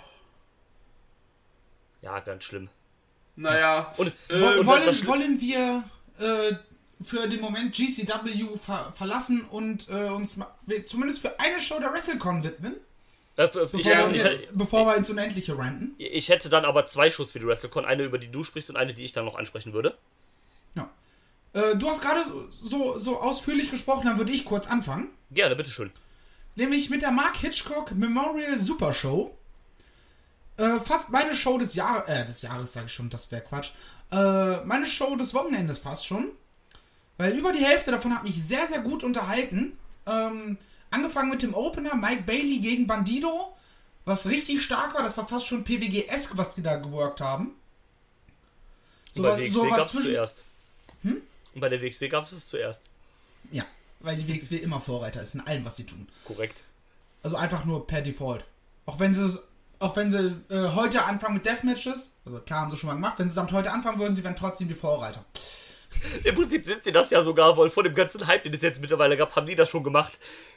Ja, ganz schlimm. Naja. Und, äh, wollen, und wollen, wollen wir äh, für den Moment G C W ver verlassen und äh, uns ma zumindest für eine Show der WrestleCon widmen? Äh, für, Bevor, ich, wir, ich, uns ich, jetzt, bevor wir ins Unendliche ranten. ich hätte dann aber zwei Shows für die WrestleCon. Eine, über die du sprichst und eine, die ich dann noch ansprechen würde. Ja. Äh, du hast gerade so, so, so ausführlich gesprochen, dann würde ich kurz anfangen. Gerne, bitteschön. Nämlich mit der Mark Hitchcock Memorial Super Show. Äh, fast meine Show des Jahres, äh, des Jahres sage ich schon, das wäre Quatsch. Äh, meine Show des Wochenendes fast schon. Weil über die Hälfte davon hat mich sehr, sehr gut unterhalten. Ähm, angefangen mit dem Opener, Mike Bailey gegen Bandido, was richtig stark war. Das war fast schon P W G-esk, was die da geworkt haben. So bei der W X W gab es zuerst. Hm? Und bei der W X W gab es es zuerst. Ja, weil die W X W immer Vorreiter ist in allem, was sie tun. Korrekt. Also einfach nur per Default. Auch wenn sie es, auch wenn sie äh, heute anfangen mit Deathmatches, also klar haben sie schon mal gemacht, wenn sie damit heute anfangen würden, sie wären trotzdem die Vorreiter. Im Prinzip sind sie das ja sogar, weil vor dem ganzen Hype, den es jetzt mittlerweile gab, haben die das schon gemacht.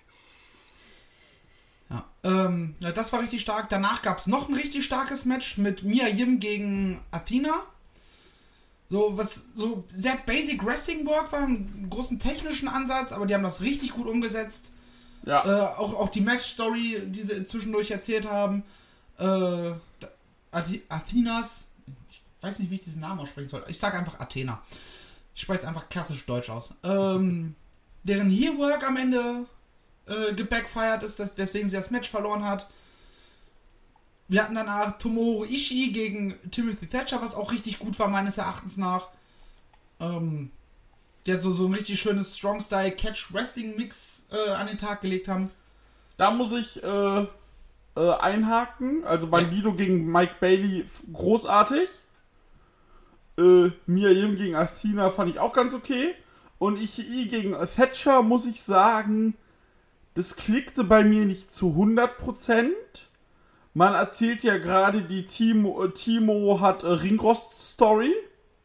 Ja, ähm, ja, das war richtig stark. Danach gab es noch ein richtig starkes Match mit Mia Yim gegen Athena. So, was so sehr basic Wrestling Work war, einen großen technischen Ansatz, aber die haben das richtig gut umgesetzt. Ja. Äh, auch, auch die Match-Story, die sie zwischendurch erzählt haben. Äh, Athenas, ich weiß nicht, wie ich diesen Namen aussprechen soll. Ich sage einfach Athena. Ich spreche es einfach klassisch deutsch aus. Ähm, deren Heel-Work am Ende äh, gebackfired ist, weswegen sie das Match verloren hat. Wir hatten danach Tomohiro Ishii gegen Timothy Thatcher, was auch richtig gut war, meines Erachtens nach. Ähm, die hat so, so ein richtig schönes Strong-Style-Catch-Wrestling-Mix äh, an den Tag gelegt haben. Da muss ich äh, äh, einhaken. Also Bandido ja. gegen Mike Bailey, großartig. Äh, Mia Yim gegen Athena fand ich auch ganz okay. Und Ishii gegen Thatcher, muss ich sagen, das klickte bei mir nicht zu hundert Prozent. Man erzählt ja gerade, die Timo, Timo hat äh, Ringrost-Story.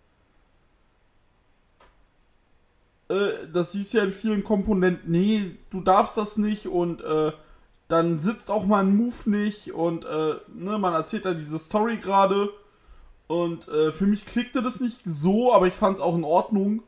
Äh, das siehst du ja in vielen Komponenten. Nee, du darfst das nicht und äh, dann sitzt auch mal ein Move nicht und äh, ne, man erzählt ja diese Story gerade. Und äh, für mich klickte das nicht so, aber ich fand es auch in Ordnung.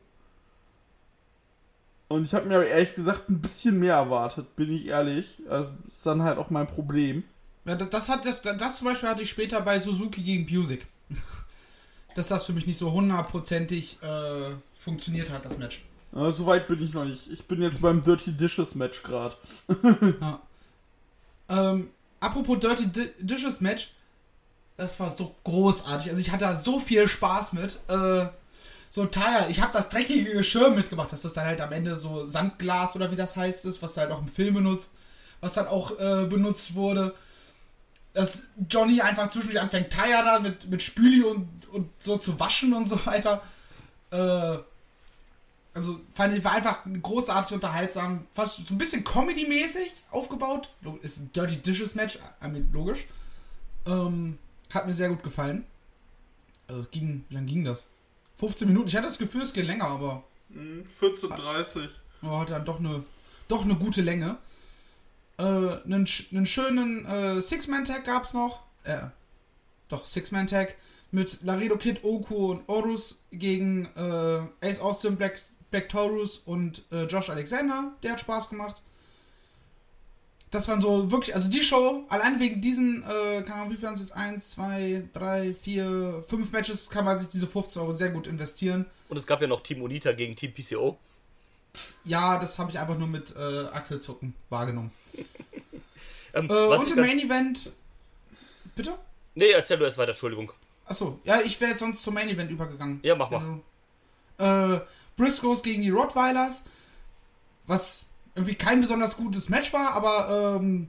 Und ich habe mir aber ehrlich gesagt ein bisschen mehr erwartet, bin ich ehrlich. Also ist dann halt auch mein Problem. Ja, das hat das, das zum Beispiel hatte ich später bei Suzuki gegen Busick. Dass das für mich nicht so hundertprozentig äh, funktioniert hat, das Match. Ja, so weit bin ich noch nicht. Ich bin jetzt beim Dirty Dishes Match gerade. Ja. Ähm, apropos Dirty Di- Dishes Match, das war so großartig. Also ich hatte da so viel Spaß mit. Äh, so Taya, ich habe das dreckige Geschirr mitgebracht. Das ist dann halt am Ende so Sandglas oder wie das heißt ist, was du halt auch im Film benutzt. Was dann auch äh, benutzt wurde. Dass Johnny einfach zwischendurch anfängt, Taya da mit, mit Spüli und, und so zu waschen und so weiter. Äh, also fand ich, war einfach großartig unterhaltsam. Fast so ein bisschen Comedy-mäßig aufgebaut. Ist ein Dirty Dishes Match, I mean, logisch. Ähm, hat mir sehr gut gefallen. Also es ging, wie lange ging das? fünfzehn Minuten. Ich hatte das Gefühl, es geht länger, aber... vierzehn Uhr dreißig. Ja, hat dann doch eine, doch eine gute Länge. Äh, einen, einen schönen äh, Six-Man-Tag gab es noch. Äh, doch, Six-Man-Tag mit Laredo Kid, Oku und Orus gegen äh, Ace Austin, Black, Black Taurus und äh, Josh Alexander. Der hat Spaß gemacht. Das waren so wirklich, also die Show, allein wegen diesen, äh, keine Ahnung, wie viel waren es jetzt? eins, zwei, drei, vier, fünf Matches kann man sich diese fünfzehn Euro sehr gut investieren. Und es gab ja noch Team Onita gegen Team P C O. Ja, das habe ich einfach nur mit äh, Achselzucken wahrgenommen. ähm, äh, und im Main Event. Bitte? Nee, erzähl du erst weiter, Entschuldigung. Achso, ja, ich wäre jetzt sonst zum Main Event übergegangen. Ja, mach mal. Also, äh, Briscoes gegen die Rottweilers. Was irgendwie kein besonders gutes Match war, aber ähm,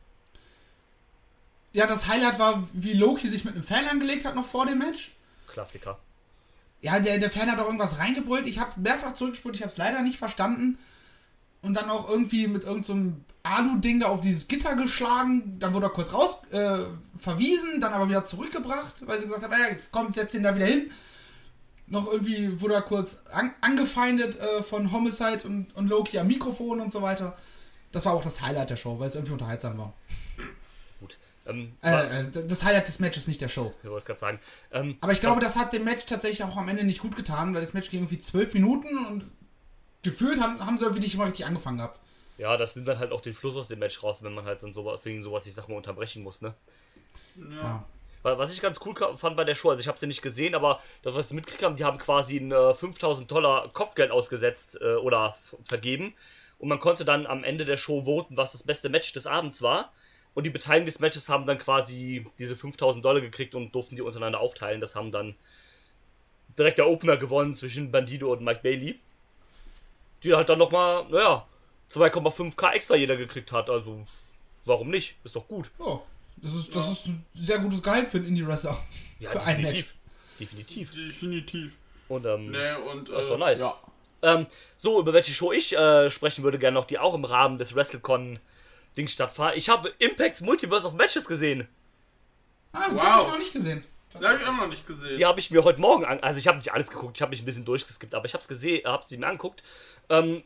ja, das Highlight war, wie Loki sich mit einem Fan angelegt hat noch vor dem Match. Klassiker. Ja, der, der Fan hat auch irgendwas reingebrüllt. Ich habe mehrfach zurückgespult, ich habe es leider nicht verstanden. Und dann auch irgendwie mit irgendeinem so Alu-Ding da auf dieses Gitter geschlagen. Dann wurde er kurz raus äh, verwiesen, dann aber wieder zurückgebracht, weil sie gesagt haben, ey, komm, setz ihn da wieder hin. Noch irgendwie wurde er kurz an, angefeindet äh, von Homicide und, und Loki am Mikrofon und so weiter. Das war auch das Highlight der Show, weil es irgendwie unterhaltsam war. Gut. Ähm, äh, äh, das Highlight des Matches, nicht der Show. Ich wollte gerade sagen. Ähm, Aber ich glaube, das hat dem Match tatsächlich auch am Ende nicht gut getan, weil das Match ging irgendwie zwölf Minuten und gefühlt haben, haben sie irgendwie nicht immer richtig angefangen gehabt. Ja, das nimmt dann halt auch den Fluss aus dem Match raus, wenn man halt dann sowas, wegen sowas, ich sag mal, unterbrechen muss, ne? Ja. Ja. Was ich ganz cool fand bei der Show, also ich habe sie nicht gesehen, aber das, was ich mitgekriegt habe, die haben quasi ein äh, fünftausend Dollar Kopfgeld ausgesetzt äh, oder f- vergeben und man konnte dann am Ende der Show voten, was das beste Match des Abends war und die Beteiligten des Matches haben dann quasi diese fünftausend Dollar gekriegt und durften die untereinander aufteilen. Das haben dann direkt der Opener gewonnen zwischen Bandido und Mike Bailey. die halt dann nochmal, naja, zwei Komma fünf K extra jeder gekriegt hat. Also, warum nicht? Ist doch gut. Oh, das ist, das ist ein sehr gutes Gehalt für einen Indie-Wrestler. Ja, für ein Match. definitiv. Definitiv. Definitiv. Und, ähm, Nee, und, das ist äh, doch nice. Ja. Ähm, so, über welche Show ich äh, sprechen würde gerne noch, die auch im Rahmen des WrestleCon-Dings stattfand. Ich habe Impact's Multiverse of Matches gesehen. Ah, die Wow. habe ich noch nicht gesehen. Die habe ich auch noch nicht gesehen. Die habe ich mir heute Morgen an... Also ich habe nicht alles geguckt, ich habe mich ein bisschen durchgeskippt, aber ich habe es gesehen, habe sie mir angeguckt. Ähm,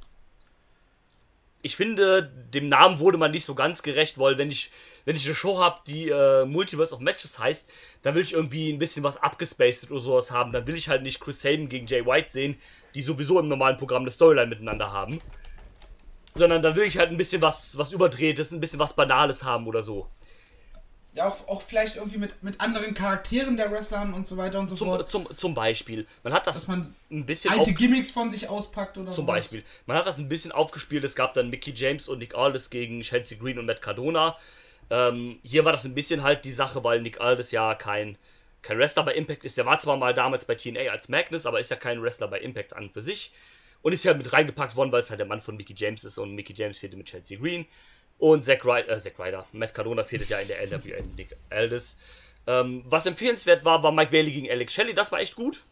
ich finde, dem Namen wurde man nicht so ganz gerecht, weil wenn ich, wenn ich eine Show habe, die äh, Multiverse of Matches heißt, dann will ich irgendwie ein bisschen was abgespaced oder sowas haben. Dann will ich halt nicht Chris Sabin gegen Jay White sehen, die sowieso im normalen Programm eine Storyline miteinander haben. Sondern dann will ich halt ein bisschen was, was Überdrehtes, ein bisschen was Banales haben oder so. Ja, auch, auch vielleicht irgendwie mit, mit anderen Charakteren der Wrestlern und so weiter und so Zum, fort. zum, zum Beispiel. Man hat das Dass man ein bisschen alte auf, Gimmicks von sich auspackt oder so. Zum Beispiel. Man hat das ein bisschen aufgespielt. Es gab dann Mickie James und Nick Aldis gegen Chelsea Green und Matt Cardona. Ähm, hier war das ein bisschen halt die Sache, weil Nick Aldis ja kein, kein Wrestler bei Impact ist. Der war zwar mal damals bei T N A als Magnus, aber ist ja kein Wrestler bei Impact an und für sich. Und ist ja mit reingepackt worden, weil es halt der Mann von Mickie James ist und Mickie James fehlte mit Chelsea Green. Und Zack Ryder, äh, Zack Ryder, Matt Cardona fehlt ja in der N W A Nick Aldis. Ähm, was empfehlenswert war, war Mike Bailey gegen Alex Shelley. Das war echt gut.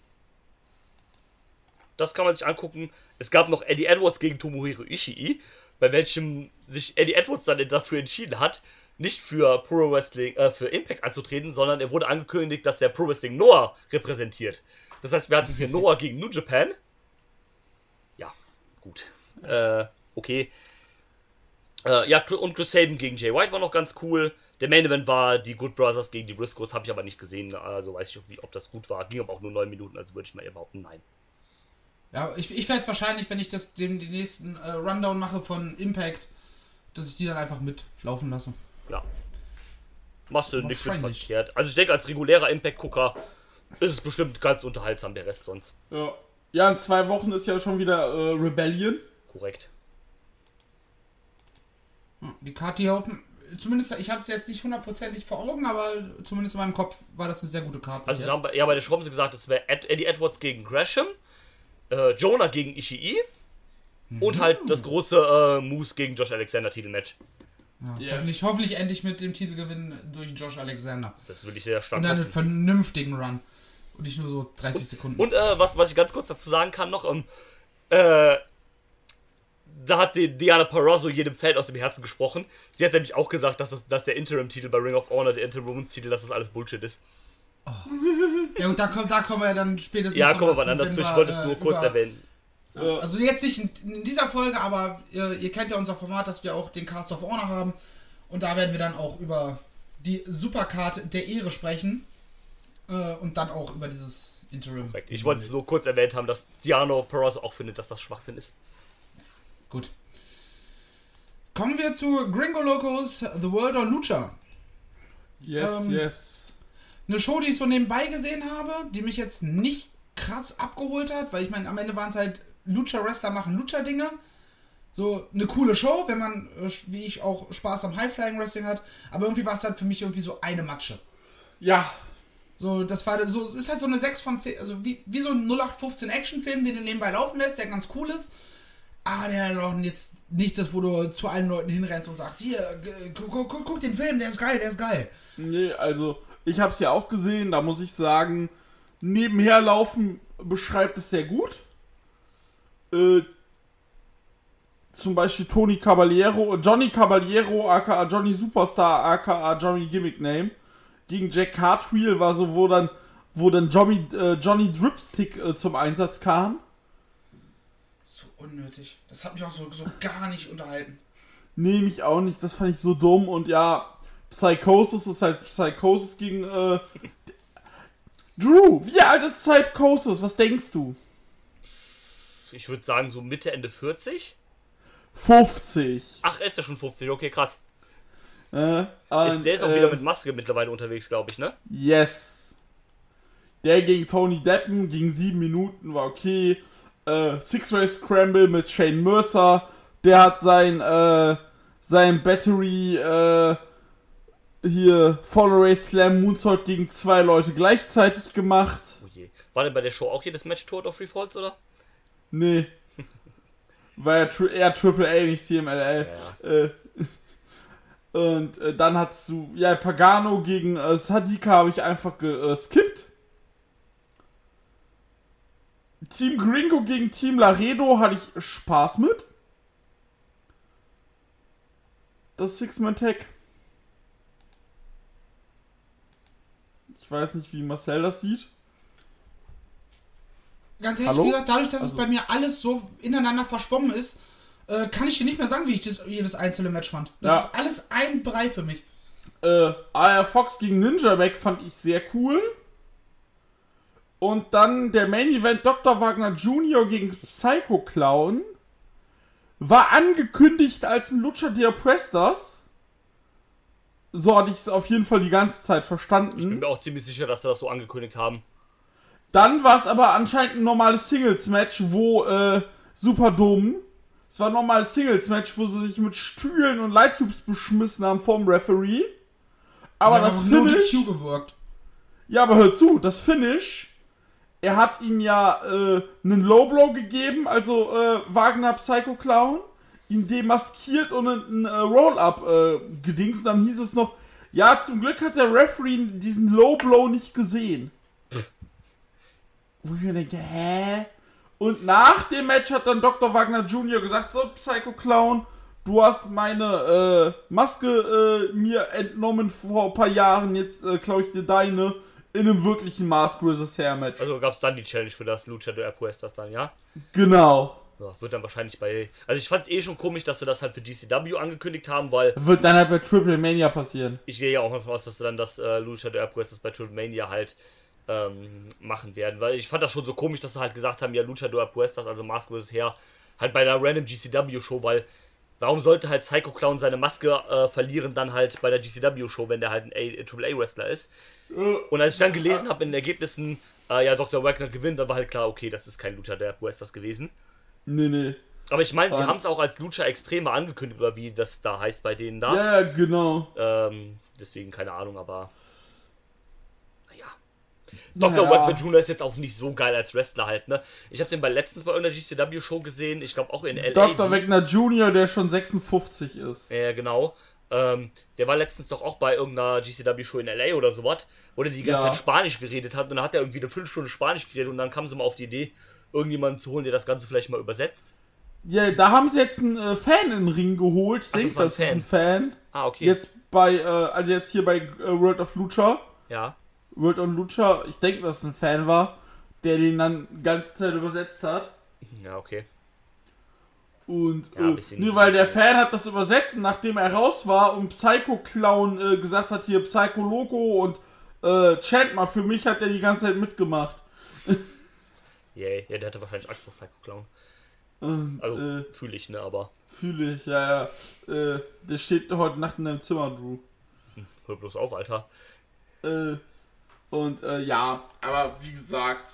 Das kann man sich angucken. Es gab noch Eddie Edwards gegen Tomohiro Ishii, bei welchem sich Eddie Edwards dann dafür entschieden hat, nicht für Pro Wrestling, äh, für Impact anzutreten, sondern er wurde angekündigt, dass der Pro Wrestling Noah repräsentiert. Das heißt, wir hatten hier Noah gegen New Japan. Ja, gut. Äh, okay. Äh, ja, und Chris Sabin gegen Jay White war noch ganz cool. Der Main Event war die Good Brothers gegen die Briscoes, habe ich aber nicht gesehen, also weiß ich nicht, wie, ob das gut war. Ging aber auch nur neun Minuten, also würde ich mal eher behaupten, nein. Ja, ich, ich werde es wahrscheinlich, wenn ich das dem den nächsten äh, Rundown mache von Impact, dass ich die dann einfach mitlaufen lasse. Ja. Machst du nichts mit Wahrscheinlich. verkehrt. Also ich denke, als regulärer Impact-Gucker ist es bestimmt ganz unterhaltsam, der Rest sonst. Ja. Ja, in zwei Wochen ist ja schon wieder äh, Rebellion. Korrekt. Hm, Die Karte hier auf dem, zumindest, ich habe es jetzt nicht hundertprozentig vor Augen, aber zumindest in meinem Kopf war das eine sehr gute Karte. bis Also sie jetzt. haben bei, ja, bei der Show haben sie gesagt, es wäre Ed, Eddie Edwards gegen Gresham, äh, Jonah gegen Ishii und halt das große äh, Moose gegen Josh Alexander Titelmatch. Ja, Yes. hoffentlich, hoffentlich endlich mit dem Titelgewinn durch Josh Alexander. Das würde ich sehr stark Und dann einen hoffen. vernünftigen Run. Und nicht nur so dreißig Sekunden. Und äh, was, was ich ganz kurz dazu sagen kann noch, ähm, äh, da hat die Diana Purrazzo jedem Feld aus dem Herzen gesprochen. Sie hat nämlich auch gesagt, dass, das, dass der Interim-Titel bei Ring of Honor, der Interim-Women's-Titel, dass das alles Bullshit ist. Ja, und da, kommen- da kommen wir ja dann spätestens Ja, noch kommen wir dazu, wann anders wenn zu. Ich wir, wollte es äh, nur kurz über- erwähnen. Also jetzt nicht in, in dieser Folge, aber ihr, ihr kennt ja unser Format, dass wir auch den Cast of Honor haben. Und da werden wir dann auch über die Supercard der Ehre sprechen. Äh, und dann auch über dieses Interim. Korrekt. Ich wollte es nur kurz erwähnt haben, dass Diana Purrazzo auch findet, dass das Schwachsinn ist. Gut. Kommen wir zu Gringo Locos The World on Lucha. Yes, Ähm, yes. Eine Show, die ich so nebenbei gesehen habe, die mich jetzt nicht krass abgeholt hat, weil ich meine, am Ende waren es halt Lucha-Wrestler machen Lucha-Dinge. So eine coole Show, wenn man, äh, wie ich, auch Spaß am High-Flying-Wrestling hat. Aber irgendwie war es dann für mich irgendwie so eine Matsche. Ja, So, das war so, es ist halt so eine sechs von zehn, also wie, wie so ein null acht fünfzehn Actionfilm, den du nebenbei laufen lässt, der ganz cool ist. Aber der noch jetzt nichts ist, wo du zu allen Leuten hinrennst und sagst, hier, g- guck, guck, guck den Film, der ist geil, der ist geil. nee, also ich hab's ja auch gesehen, da muss ich sagen, nebenher laufen beschreibt es sehr gut. Äh, zum Beispiel Tony Caballero, Johnny Caballero, aka Johnny Superstar, aka Johnny Gimmick Name, gegen Jack Cartwheel war so, wo dann, wo dann Johnny, äh, Johnny Dripstick äh, zum Einsatz kam. So unnötig. Das hat mich auch so, so gar nicht unterhalten. Nee, mich auch nicht, das fand ich so dumm und ja, Psychosis ist halt Psychosis gegen, äh, Drew, wie alt ist Psychosis, was denkst du? Ich würde sagen, so Mitte, Ende vierzig. fünfzig. Ach, er ist ja schon fünfzig, okay, krass. Äh, Ist, und, der ist auch äh, wieder mit Maske mittlerweile unterwegs, glaube ich, ne? Yes. Der gegen Tony Deppen, gegen sieben Minuten, war okay. Äh, Six-Way Scramble mit Shane Mercer. Der hat sein, äh, sein Battery, äh, hier, Follow Slam Moonsault gegen zwei Leute gleichzeitig gemacht. Oh je. War denn bei der Show auch jedes Match Tour of Free Falls, oder? Nee. war ja tri- eher Triple A, nicht C M L L. Ja. Äh, und äh, dann hattest du, ja, Pagano gegen äh, Sadika habe ich einfach geskippt. Team Gringo gegen Team Laredo hatte ich Spaß mit. Das Six-Man-Tag. Ich weiß nicht, wie Marcel das sieht. Ganz ehrlich, Hallo? wie gesagt, dadurch, dass Also- es bei mir alles so ineinander verschwommen ist, äh, kann ich dir nicht mehr sagen, wie ich das, jedes einzelne Match fand. Das Ja. ist alles ein Brei für mich. Äh, A R Fox gegen Ninja Mac fand ich sehr cool. Und dann der Main Event Doktor Wagner Junior gegen Psycho Clown. War angekündigt als ein Lucha de Apuestas. So hatte ich es auf jeden Fall die ganze Zeit Ich bin verstanden. mir auch ziemlich sicher, dass sie das so angekündigt haben. Dann war es aber anscheinend ein normales Singles-Match, wo äh, Superdome. Es war ein normales Singles-Match, wo sie sich mit Stühlen und Light-Tubes beschmissen haben vom Referee. Aber Wir das haben nur Finish... D Q gewirkt. Ja, aber hör zu, das Finish, er hat ihm ja äh, einen Low-Blow gegeben, also äh, Wagner Psycho Clown, ihn demaskiert und einen äh, Roll-Up äh, gedings. Dann hieß es noch, ja, zum Glück hat der Referee diesen Low-Blow nicht gesehen. Wo ich mir denke, hä? Und nach dem Match hat dann Doktor Wagner Junior gesagt, so, Psycho Clown, du hast meine äh, Maske äh, mir entnommen vor ein paar Jahren, jetzt äh, klaue ich dir deine in einem wirklichen Mask versus. Hair Match. Also gab es dann die Challenge für das Lucha de Apuestas dann, ja? Genau. Ja, wird dann wahrscheinlich bei... Also ich fand es eh schon komisch, dass sie das halt für G C W angekündigt haben, weil Wird dann halt bei Triple Mania passieren. ich gehe ja auch davon aus, dass sie dann das äh, Lucha de Apuestas bei Triple Mania halt ähm, machen werden. Weil ich fand das schon so komisch, dass sie halt gesagt haben, ja, Lucha de Apuestas, also Mask versus. Hair, halt bei einer random G C W-Show, weil warum sollte halt Psycho Clown seine Maske äh, verlieren dann halt bei der G C W-Show, wenn der halt ein A- Triple A-Wrestler ist? Und als ich dann gelesen habe in den Ergebnissen, äh, ja, Doktor Wagner gewinnt, dann war halt klar, okay, das ist kein Lucha de Apuestas gewesen. Nee, nee. Aber ich meine, sie Ähm. haben es auch als Lucha Extreme angekündigt, oder wie das da heißt bei denen da. Ja, ja, genau. Ähm, deswegen keine Ahnung, aber naja. Doktor Ja. Wagner Junior ist jetzt auch nicht so geil als Wrestler halt, ne? Ich habe den bei letztens bei irgendeiner G C W-Show gesehen, ich glaube auch in L A. Doktor die- Wagner Junior, der schon sechsundfünfzig ist. Ja, genau. Ähm, der war letztens doch auch bei irgendeiner G C W-Show in L A oder sowas, wo der die ganze Ja. Zeit Spanisch geredet hat und dann hat er irgendwie eine Viertelstunde Spanisch geredet und dann kamen sie mal auf die Idee, irgendjemanden zu holen, der das Ganze vielleicht mal übersetzt. Ja, da haben sie jetzt einen äh, Fan in den Ring geholt. Ich Ach, das denke, war ein das ist ein Fan. Ah, okay. Jetzt bei, äh, also jetzt hier bei äh, World of Lucha. Ja. World of Lucha, ich denke, dass es ein Fan war, der den dann die ganze Zeit übersetzt hat. Ja, okay. Und Ja, ein äh, bisschen- nur weil der Fan hat das übersetzt, und nachdem er raus war und Psycho Clown äh, gesagt hat, hier Psycho Loco und äh, chant mal für mich, hat er die ganze Zeit mitgemacht. Yay. Ja, der hatte wahrscheinlich Angst vor Psycho Clown. Und Also, äh, fühle ich, ne, aber fühle ich, ja, ja. Äh, der steht heute Nacht in deinem Zimmer, Drew. hör bloß auf, Alter. Äh, und äh, ja, aber wie gesagt.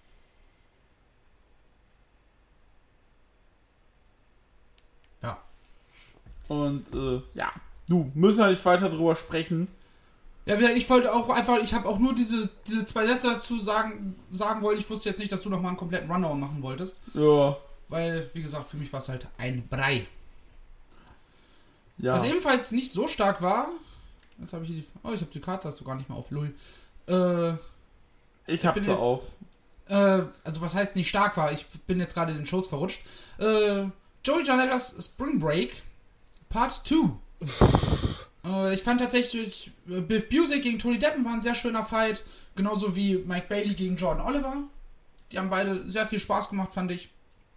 Ja. Und äh, ja, du, müssen wir nicht weiter drüber sprechen. Ja, wie gesagt, ich wollte auch einfach, ich habe auch nur diese, diese zwei Sätze dazu sagen, sagen wollen. Ich wusste jetzt nicht, dass du nochmal einen kompletten Rundown machen wolltest. Ja, Weil, wie gesagt, für mich war es halt ein Brei. ja. Was ebenfalls nicht so stark war, jetzt habe ich die, oh, ich habe die Karte dazu gar nicht mehr auf Lull. Äh, ich hab bin sie jetzt- auf. äh, also was heißt nicht stark war, ich bin jetzt gerade in den Shows verrutscht. Äh, Joey Janela's Spring Break, Part zwei. äh, ich fand tatsächlich, äh, Biff Busick gegen Tony Deppen war ein sehr schöner Fight. Genauso wie Mike Bailey gegen Jordan Oliver. Die haben beide sehr viel Spaß gemacht, fand ich.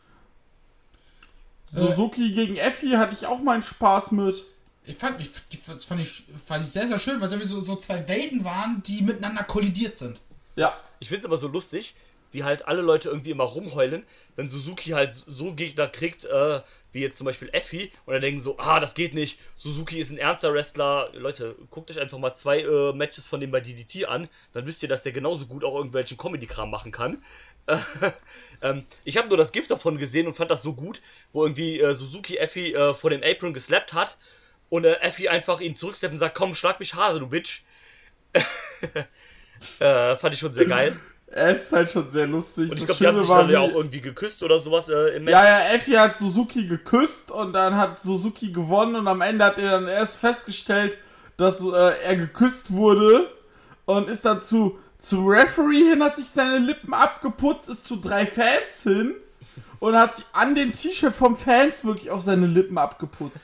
Suzuki gegen Effie hatte ich auch meinen Spaß mit. Ich fand, ich, das fand ich, fand ich sehr, sehr schön, weil es irgendwie so, so zwei Welten waren, die miteinander kollidiert sind. Ja. Ich find's aber so lustig, wie halt alle Leute irgendwie immer rumheulen, wenn Suzuki halt so Gegner kriegt, äh, wie jetzt zum Beispiel Effie, und dann denken so, ah, das geht nicht, Suzuki ist ein ernster Wrestler. Leute, guckt euch einfach mal zwei äh, Matches von dem bei D D T an, dann wisst ihr, dass der genauso gut auch irgendwelchen Comedy-Kram machen kann. ähm, ich habe nur das Gift davon gesehen und fand das so gut, wo irgendwie äh, Suzuki Effie äh, vor dem Apron geslappt hat und äh, Effie einfach ihn zurücksteppt und sagt, komm, schlag mich Haare, du Bitch. äh, fand ich schon sehr geil. Er ist halt schon sehr lustig. Und ich Das glaube, die haben Schöne sich war, dann ja wie- auch irgendwie geküsst oder sowas äh, im Match. Ja, ja, Effie hat Suzuki geküsst und dann hat Suzuki gewonnen und am Ende hat er dann erst festgestellt, dass äh, er geküsst wurde und ist dann zu, zum Referee hin, hat sich seine Lippen abgeputzt, ist zu drei Fans hin und hat sich an den T-Shirt vom Fans wirklich auch seine Lippen abgeputzt.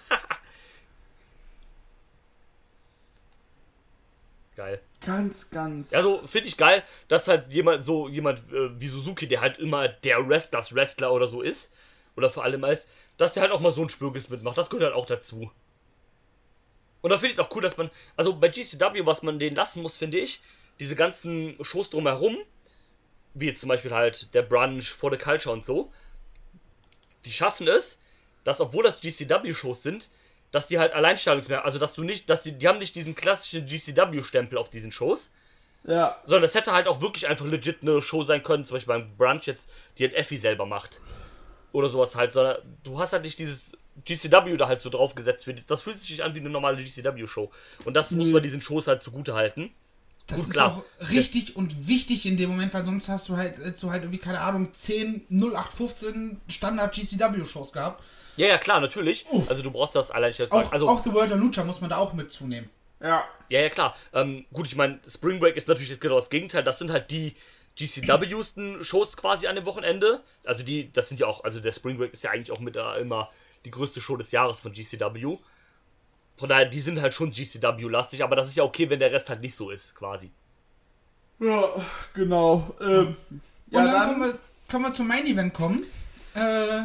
Geil. Ganz, ganz. Also finde ich geil, dass halt jemand so, jemand äh, wie Suzuki, der halt immer der Wrestlers Wrestler oder so ist, oder für alle meist, dass der halt auch mal so ein Spürges mitmacht. Das gehört halt auch dazu. Und da finde ich es auch cool, dass man, also bei G C W, was man denen lassen muss, finde ich, diese ganzen Shows drumherum, wie jetzt zum Beispiel halt der Brunch, For the Culture und so, die schaffen es, dass obwohl das G C W-Shows sind, dass die halt Alleinstellungsmerkmale, also dass du nicht, dass die, die haben nicht diesen klassischen G C W-Stempel auf diesen Shows, Ja. sondern das hätte halt auch wirklich einfach legit eine Show sein können, zum Beispiel beim Brunch jetzt, die halt Effie selber macht. Oder sowas halt, sondern du hast halt nicht dieses G C W da halt so draufgesetzt. Das fühlt sich an wie eine normale G C W-Show. Und das muss man diesen Shows halt zugute halten. Das Gut, ist klar. auch richtig und wichtig in dem Moment, weil sonst hast du halt äh, so halt irgendwie, keine Ahnung, zehn null acht fünfzehn Standard G C W-Shows gehabt. Ja, ja, klar, natürlich. Uff. Also du brauchst das allein. Auch, Also, auch The World of Lucha muss man da auch mit zunehmen. Ja. ja, ja, klar. Ähm, gut, ich meine, Spring Break ist natürlich genau das Gegenteil. Das sind halt die G C W-sten Shows quasi an dem Wochenende. Also die, das sind ja auch, also der Spring Break ist ja eigentlich auch mit äh, immer die größte Show des Jahres von G C W. Von daher, die sind halt schon G C W-lastig, aber das ist ja okay, wenn der Rest halt nicht so ist, quasi. Ja, genau. Ähm, ja, Und dann, dann, können, wir, können wir zum Main Event kommen. Äh,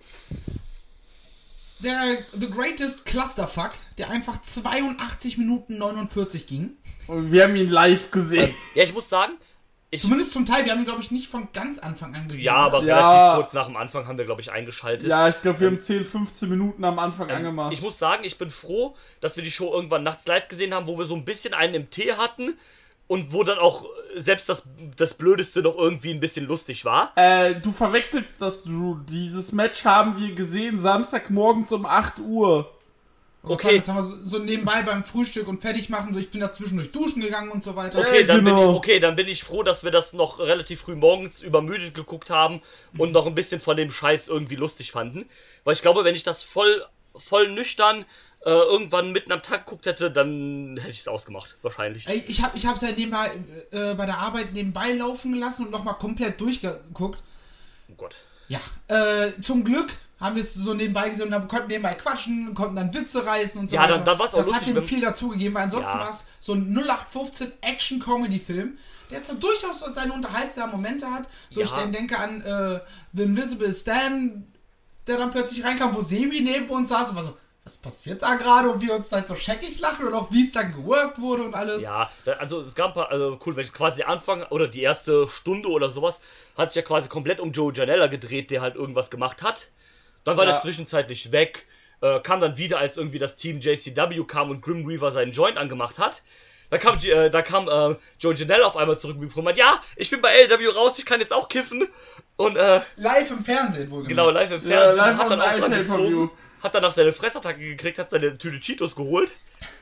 der The Greatest Clusterfuck, der einfach zweiundachtzig Minuten neunundvierzig ging. wir haben ihn live gesehen. Ja, ich muss sagen, ich, Zumindest zum Teil, wir haben ihn, glaube ich, nicht von ganz Anfang an gesehen. ja, aber Ja. relativ kurz nach dem Anfang haben wir, glaube ich, eingeschaltet. Ja, ich glaube, wir haben zehn, fünfzehn Minuten am Anfang angemacht. Ich muss sagen, ich bin froh, dass wir die Show irgendwann nachts live gesehen haben, wo wir so ein bisschen einen im Tee hatten und wo dann auch selbst das, das Blödeste noch irgendwie ein bisschen lustig war. Äh, du verwechselst das, Drew. Dieses Match haben wir gesehen Samstagmorgens um acht Uhr. Okay. Das haben wir so, so nebenbei beim Frühstück und fertig machen. So, ich bin da zwischendurch duschen gegangen und so weiter. Okay, dann bin genau. ich, okay, dann bin ich froh, dass wir das noch relativ früh morgens übermüdet geguckt haben und noch ein bisschen von dem Scheiß irgendwie lustig fanden. Weil ich glaube, wenn ich das voll, voll nüchtern äh, irgendwann mitten am Tag geguckt hätte, dann hätte ich es ausgemacht, wahrscheinlich. Ey, Ich habe ich hab's ja nebenbei, äh, bei der Arbeit nebenbei laufen gelassen und nochmal komplett durchgeguckt. Oh Gott. Ja, äh, zum Glück haben wir es so nebenbei gesehen und dann konnten nebenbei quatschen, konnten dann Witze reißen und so Ja, weiter. dann- dann war's auch das lustig, hat dem wenn- viel dazugegeben, weil ansonsten Ja. war es so ein null acht fünfzehn Action-Comedy-Film, der jetzt so durchaus so seine unterhaltsamen Momente hat. So, Ja. ich dann denke an äh, The Invisible Stan, der dann plötzlich reinkam, wo Sebi neben uns saß und war so, was passiert da gerade? Und wir uns halt so scheckig lachen und auch wie es dann geworkt wurde und alles. Ja, da, also es gab ein paar, also cool, wenn ich quasi der Anfang oder die erste Stunde oder sowas hat sich ja quasi komplett um Joey Janela gedreht, der halt irgendwas gemacht hat. Dann war Ja. der zwischenzeitlich weg, äh, kam dann wieder, als irgendwie das Team J C W kam und Grim Reaver seinen Joint angemacht hat. Da kam, äh, da kam äh, Joey Janela auf einmal zurück und meinte, ja, ich bin bei L W raus, ich kann jetzt auch kiffen. Und äh, Live im Fernsehen wohl genau, live im Ja, Fernsehen, live hat dann on auch dran Pay-Per-View. gezogen, hat danach seine Fressattacke gekriegt, hat seine Tüte Cheetos geholt.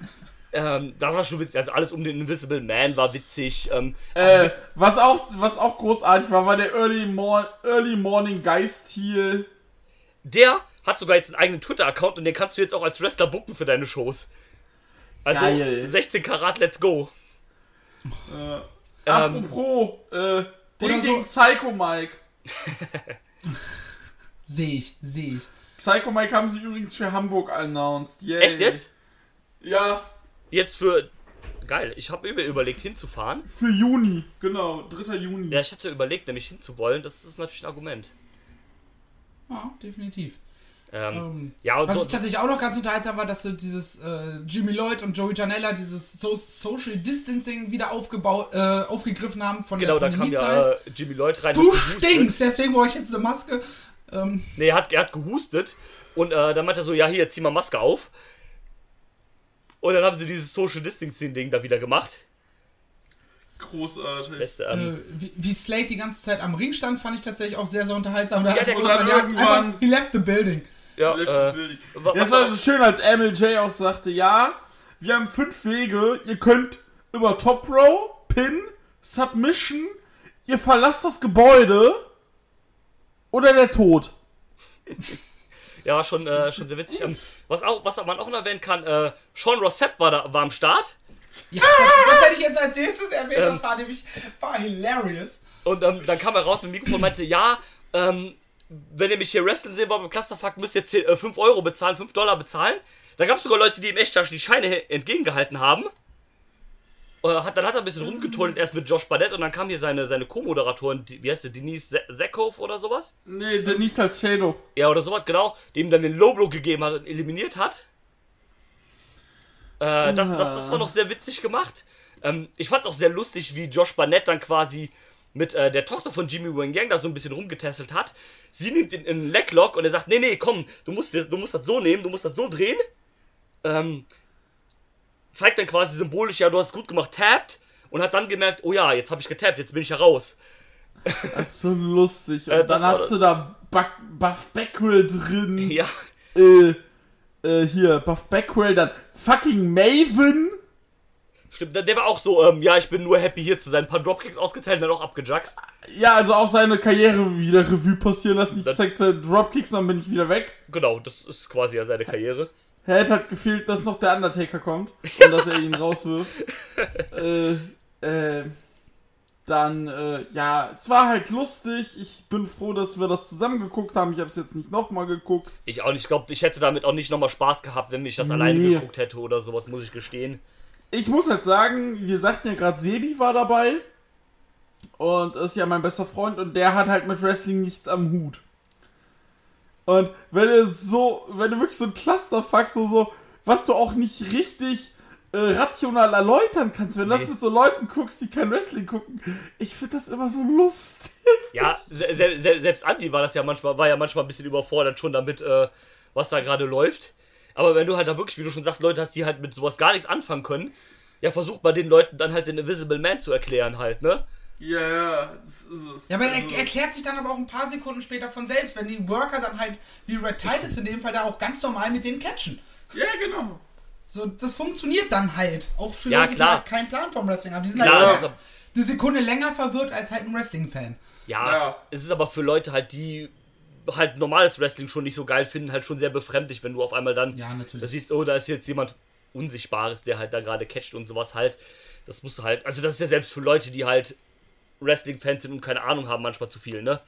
Ähm, das war schon witzig, also alles um den Invisible Man war witzig. Ähm, Äh, was auch, was auch großartig war, war der Early, Mor- Early Morning Guy-Stil. Der hat sogar jetzt einen eigenen Twitter-Account und den kannst du jetzt auch als Wrestler booken für deine Shows. Also Geil. sechzehn Karat, let's go. Ähm, Apropos, äh, Ding Oder so- gegen Psycho Mike. Sehe ich, sehe ich. Psycho Mike haben sie übrigens für Hamburg announced. Yay. Echt jetzt? Ja, Jetzt für... Geil, ich habe mir überlegt hinzufahren. für Juni, genau, dritter Juni. Ja, ich hatte überlegt, nämlich hinzuwollen. Das ist natürlich ein Argument. Ja, definitiv. Ähm, Ähm, ja, und Was so, ich tatsächlich auch noch ganz unterhaltsam war, dass so dieses äh, Jimmy Lloyd und Joey Janela dieses so Social Distancing wieder aufgebaut, äh, aufgegriffen haben von genau, der da kam Pandemiezeit. ja äh, Jimmy Lloyd rein. Du hat gehustet. stinkst, deswegen brauche ich jetzt eine Maske. Ähm, Nee, er hat, er hat gehustet und äh, dann meinte er so, ja, hier, zieh mal Maske auf. Und dann haben sie dieses Social Distancing-Ding da wieder gemacht. Großartig. Beste, ähm, äh, wie, wie Slade die ganze Zeit am Ring stand, fand ich tatsächlich auch sehr, sehr unterhaltsam. Da Ja, der hat kam man dann ja irgendwann- einfach, he left the building. ja, äh, wa- Das was war auch- so schön, als M L J auch sagte, ja, wir haben fünf Wege, ihr könnt über Top Row, Pin, Submission, ihr verlasst das Gebäude oder der Tod. Ja, schon, äh, schon sehr witzig. Ähm, was, auch, was man auch noch erwähnen kann, äh, Sean Rossap war, da, war am Start. Ja, das, das hätte ich jetzt als nächstes erwähnt, Ähm. das war nämlich war hilarious. Und ähm, dann kam er raus mit dem Mikrofon und meinte, ja, ähm, wenn ihr mich hier wrestlen sehen wollt im Clusterfuck, müsst ihr jetzt äh, fünf Euro bezahlen, fünf Dollar bezahlen. Da gab es sogar Leute, die ihm echt die Scheine entgegengehalten haben. Äh, hat, dann hat er ein bisschen rumgeturnt, erst mit Josh Barnett und dann kam hier seine, seine Co-Moderatorin, die, wie heißt sie, Denise Zekhoff oder sowas? Nee, Denise Salcedo. Ja, oder sowas, genau, die ihm dann den Low-Blow gegeben hat und eliminiert hat. Äh, das, das, das war noch sehr witzig gemacht. Ähm, ich fand's auch sehr lustig, wie Josh Barnett dann quasi mit äh, der Tochter von Jimmy Wang Yang da so ein bisschen rumgetesselt hat. Sie nimmt ihn in einen Leglock und er sagt, nee, nee, komm, du musst, du musst das so nehmen, du musst das so drehen. Ähm, zeigt dann quasi symbolisch, ja, du hast es gut gemacht, tappt. Und hat dann gemerkt, oh ja, jetzt habe ich getappt, jetzt bin ich ja raus. Das ist so lustig. Und Äh, dann das war hast du da Buck, Buff Beckwell drin. Ja, Äh, äh, hier, Buff Beckwell, dann fucking Maven. stimmt, der der war auch so, ähm, ja, ich bin nur happy hier zu sein. Ein paar Dropkicks ausgeteilt und dann auch abgejuckst. Ja, also auch seine Karriere wieder Revue passieren lassen. Ich Das- zeig seine Dropkicks, dann bin ich wieder weg. Genau, das ist quasi ja seine Karriere. Hätte halt gefehlt, dass noch der Undertaker kommt und dass er ihn rauswirft. äh, äh, dann, äh, ja, es war halt lustig. Ich bin froh, dass wir das zusammen geguckt haben. Ich habe es jetzt nicht nochmal geguckt. Ich auch nicht, ich glaube, ich hätte damit auch nicht nochmal Spaß gehabt, wenn ich das Nee. alleine geguckt hätte oder sowas, muss ich gestehen. Ich muss halt sagen, wir sagten ja gerade, Sebi war dabei. Und ist ja mein bester Freund und der hat halt mit Wrestling nichts am Hut. Und wenn du so, wenn du wirklich so ein Clusterfuck, so, so, was du auch nicht richtig äh, rational erläutern kannst, wenn du Nee. das mit so Leuten guckst, die kein Wrestling gucken, ich finde das immer so lustig. Ja, se se se selbst Andy war das ja manchmal, war ja manchmal ein bisschen überfordert schon damit, äh, was da gerade läuft. Aber wenn du halt da wirklich, wie du schon sagst, Leute hast, die halt mit sowas gar nichts anfangen können, ja, versucht mal den Leuten dann halt den Invisible Man zu erklären halt, ne? Ja, ja, das ist es. Ja, aber Also- er erklärt sich dann aber auch ein paar Sekunden später von selbst, wenn die Worker dann halt, wie Red Titus in dem Fall, da auch ganz normal mit denen catchen. Ja, genau. So, das funktioniert dann halt. Auch für Ja, Leute, klar. die halt keinen Plan vom Wrestling haben. Die sind Klar, halt das erst eine Sekunde länger verwirrt als halt ein Wrestling-Fan. Ja, Ja. es ist aber für Leute halt, die halt normales Wrestling schon nicht so geil finden, halt schon sehr befremdlich, wenn du auf einmal dann Ja, natürlich. da siehst, oh, da ist jetzt jemand Unsichtbares, der halt da gerade catcht und sowas halt. Das muss halt, also das ist ja selbst für Leute, die halt Wrestling-Fans sind und keine Ahnung haben, manchmal zu viel, ne?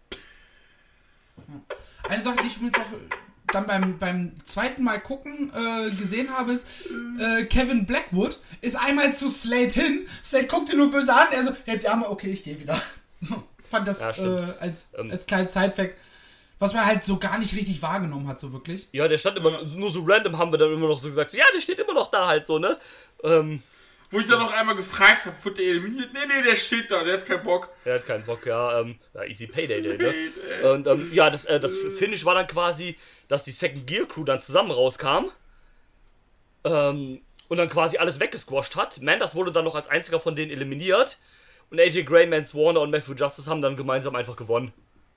Eine Sache, die ich mir jetzt auch dann beim, beim zweiten Mal gucken äh, gesehen habe, ist, äh, Kevin Blackwood ist einmal zu Slade hin. Slade guckt ihn nur böse an, er so, hebt die Arme, okay, ich gehe wieder. So, fand das Ja, stimmt. äh, als, Ähm. als kleinen Sidefact, was man halt so gar nicht richtig wahrgenommen hat, so wirklich. Ja, der stand immer, nur so random haben wir dann immer noch so gesagt, so, ja, der steht immer noch da halt so, ne? Ähm, Wo ich dann noch einmal gefragt habe, wurde der eliminiert? Nee, nee, der steht da, der hat keinen Bock. er hat keinen Bock, ja, ähm, ja, easy payday, day, ne? Slade, Und ähm, ja, das, äh, das Finish war dann quasi, dass die Second Gear Crew dann zusammen rauskam ähm, und dann quasi alles weggesquasht hat. Mandas wurde dann noch als einziger von denen eliminiert und A J Gray, Mance Warner und Matthew Justice haben dann gemeinsam einfach gewonnen.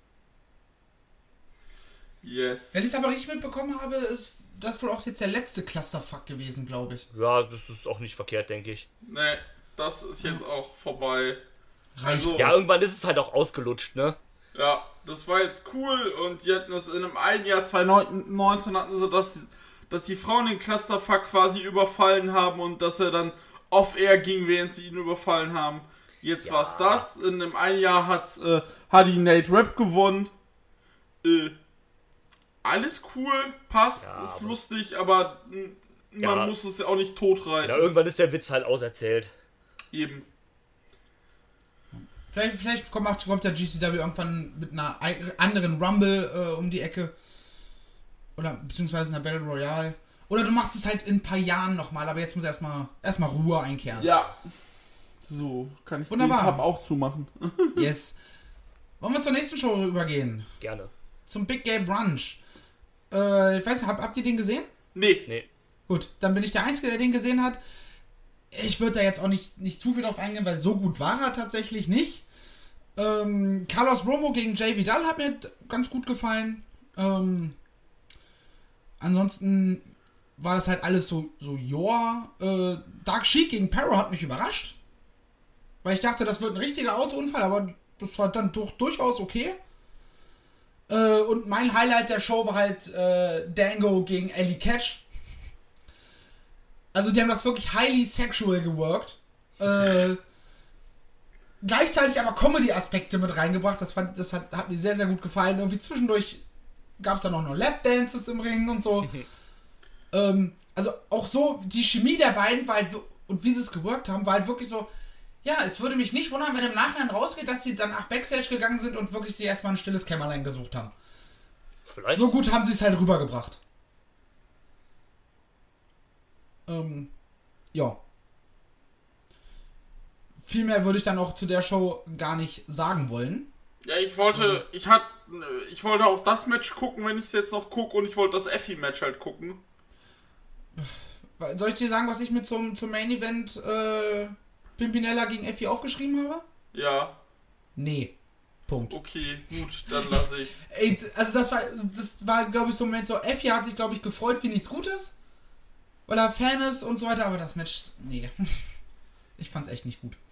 Yes. Wenn ich es aber richtig mitbekommen habe, ist das wohl auch jetzt der letzte Clusterfuck gewesen, glaube ich. Ja, das ist auch nicht verkehrt, denke ich. Nee, das ist jetzt auch vorbei. Reicht. Also- Ja, irgendwann ist es halt auch ausgelutscht, ne? Ja, das war jetzt cool und die hatten das in einem einen Jahr, zwanzig neunzehn hatten sie das, dass die Frauen den Clusterfuck quasi überfallen haben und dass er dann off-air ging, während sie ihn überfallen haben. Jetzt war's das. In einem einen Jahr hat äh, Hardy Nate Rap gewonnen. Äh, alles cool, passt, Ja, ist aber- lustig, aber mh, man Ja. muss es ja auch nicht totreiten. Ja, irgendwann ist der Witz halt auserzählt. Eben. Vielleicht, vielleicht kommt, kommt der G C W irgendwann mit einer ei- anderen Rumble äh, um die Ecke. Oder beziehungsweise einer Battle Royale. Oder du machst es halt in ein paar Jahren nochmal, aber jetzt muss erstmal erstmal Ruhe einkehren. Ja. So, kann ich Wunderbar. den Tab auch zumachen. Yes. Wollen wir zur nächsten Show übergehen? Gerne. Zum Big Gay Brunch. Äh, ich weiß nicht, hab, habt ihr den gesehen? Nee. Nee. Gut, dann bin ich der Einzige, der den gesehen hat. Ich würde da jetzt auch nicht, nicht zu viel drauf eingehen, weil so gut war er tatsächlich nicht. Ähm, Carlos Romo gegen Jay Vidal hat mir ganz gut gefallen. Ähm, ansonsten war das halt alles so, so joa. Äh, Dark Sheik gegen Perro hat mich überrascht. Weil ich dachte, das wird ein richtiger Autounfall, aber das war dann durch, durchaus okay. Äh, und mein Highlight der Show war halt äh, Dango gegen Ellie Catch. Also die haben das wirklich highly sexual geworkt. Äh, gleichzeitig aber Comedy-Aspekte mit reingebracht. Das, fand, das hat, hat mir sehr, sehr gut gefallen. Irgendwie zwischendurch gab es dann auch noch Lapdances im Ring und so. ähm, also auch so, die Chemie der beiden war halt, und wie sie es geworkt haben, war halt wirklich so, ja, es würde mich nicht wundern, wenn im Nachhinein rausgeht, dass sie dann nach Backstage gegangen sind und wirklich sie erstmal ein stilles Kämmerlein gesucht haben. Vielleicht. So gut haben sie es halt rübergebracht. Ähm, ja. Viel mehr würde ich dann auch zu der Show gar nicht sagen wollen. Ja, ich wollte, ich hat, ich wollte auch das Match gucken, wenn ich es jetzt noch gucke, und ich wollte das Effie-Match halt gucken. Soll ich dir sagen, was ich mir zum, zum Main Event äh, Pimpinella gegen Effie aufgeschrieben habe? Ja. Nee. Punkt. Okay, gut, dann lasse ich's. Ey, also das war, das war, glaube ich, so ein Moment so, Effie hat sich, glaube ich, gefreut wie nichts Gutes, weil er Fan ist und so weiter, aber das Match, nee. Ich fand's echt nicht gut.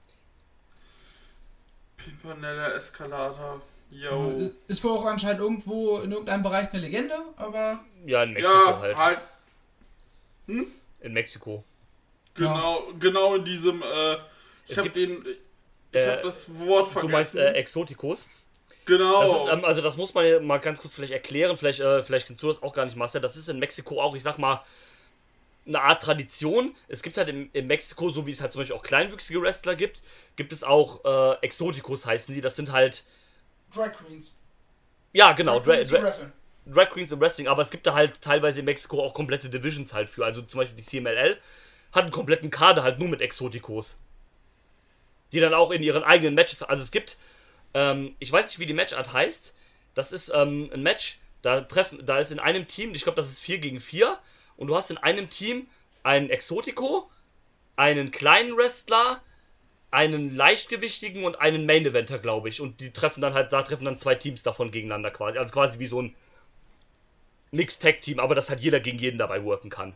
Pimpinella Escalada, yo. Ist wohl auch anscheinend irgendwo in irgendeinem Bereich eine Legende, aber... Ja, in Mexiko Ja, halt. halt. Hm? In Mexiko. Genau, genau in diesem, äh, ich Es hab gibt- den, ich äh, hab das Wort vergessen. Du meinst äh, Exoticos? Genau. Das ist, ähm, also das muss man ja mal ganz kurz vielleicht erklären, vielleicht, äh, vielleicht kennst du das auch gar nicht, Marcel. Das ist in Mexiko auch, ich sag mal, eine Art Tradition. Es gibt halt in, in Mexiko, so wie es halt zum Beispiel auch kleinwüchsige Wrestler gibt, gibt es auch äh, Exoticos heißen die. Das sind halt, Drag Queens. ja genau, Drag Dra Queens Dra im Wrestling. Drag Queens im Wrestling, aber es gibt da halt teilweise in Mexiko auch komplette Divisions halt für. Also zum Beispiel die C M L L hat einen kompletten Kader halt nur mit Exoticos. Die dann auch in ihren eigenen Matches, also es gibt, ähm, ich weiß nicht, wie die Matchart heißt, das ist ähm, ein Match, da treffen, da ist in einem Team, ich glaube, das ist vier gegen vier, und du hast in einem Team einen Exotico, einen kleinen Wrestler, einen leichtgewichtigen und einen Main Eventer, glaube ich, und die treffen dann halt, da treffen dann zwei Teams davon gegeneinander quasi, also quasi wie so ein Mixed Tag Team, aber dass halt jeder gegen jeden dabei worken kann.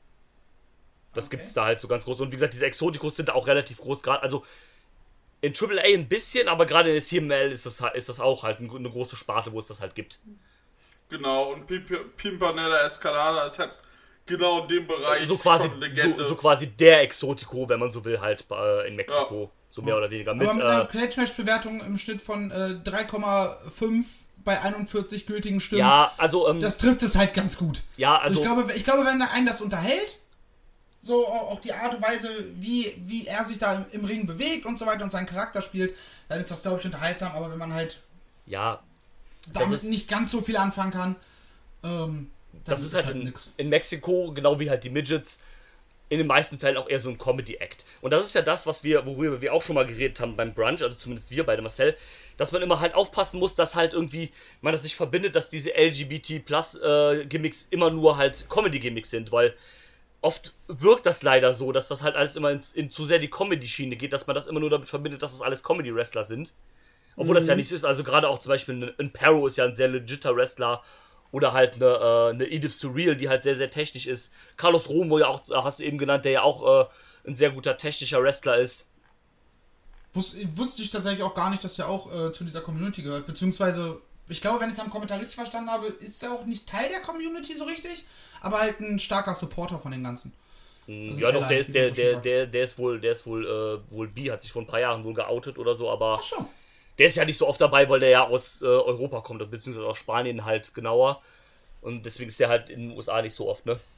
Das Okay. gibt's da halt so ganz groß, und wie gesagt, diese Exoticos sind da auch relativ groß, gerade, also in Triple A ein bisschen, aber gerade in der C M L ist das, ist das auch halt eine große Sparte, wo es das halt gibt. Genau, und Pimp Pimpinella Escalada ist halt genau in dem Bereich So quasi, schon Legende. so, so quasi der Exotico, wenn man so will, halt äh, in Mexiko. Ja. So mehr oder weniger. Mit, Aber mit einer äh, Cage-Match-Bewertung im Schnitt von äh, drei Komma fünf bei einundvierzig gültigen Stimmen. ja, also, ähm, Das trifft es halt ganz gut. ja, Also also, ich glaube, ich glaube, wenn einen das unterhält, so auch auch die Art und Weise, wie, wie er sich da im, im Ring bewegt und so weiter und seinen Charakter spielt, dann ist das, glaube ich, unterhaltsam. Aber wenn man halt ja, damit ist- nicht ganz so viel anfangen kann, ähm, dann das ist halt in, nix. in Mexiko, genau wie halt die Midgets, in den meisten Fällen auch eher so ein Comedy-Act. Und das ist ja das, was wir, worüber wir auch schon mal geredet haben beim Brunch, also zumindest wir beide, Marcel, dass man immer halt aufpassen muss, dass halt irgendwie man das nicht verbindet, dass diese L G B T Plus äh, Gimmicks immer nur halt Comedy-Gimmicks sind, weil oft wirkt das leider so, dass das halt alles immer in, in zu sehr die Comedy-Schiene geht, dass man das immer nur damit verbindet, dass das alles Comedy-Wrestler sind. Obwohl Mhm. das ja nicht ist, also gerade auch zum Beispiel ein, ein Perro ist ja ein sehr legitter Wrestler. Oder halt eine, äh, eine Edith Surreal, die halt sehr, sehr technisch ist. Carlos Romo, ja auch, hast du eben genannt, der ja auch äh, ein sehr guter technischer Wrestler ist. Wus wusste ich tatsächlich auch gar nicht, dass er auch äh, zu dieser Community gehört. Beziehungsweise, ich glaube, wenn ich es am Kommentar richtig verstanden habe, ist er auch nicht Teil der Community so richtig, aber halt ein starker Supporter von den Ganzen. Also Ja, doch, Ally, der ist, wie der, man so schön der, sagt. der, der ist wohl, der ist wohl, äh, wohl bi, hat sich vor ein paar Jahren wohl geoutet oder so, aber Ach so. der ist ja nicht so oft dabei, weil der ja aus äh, Europa kommt, beziehungsweise aus Spanien halt genauer. Und deswegen ist der halt in den U S A nicht so oft, ne?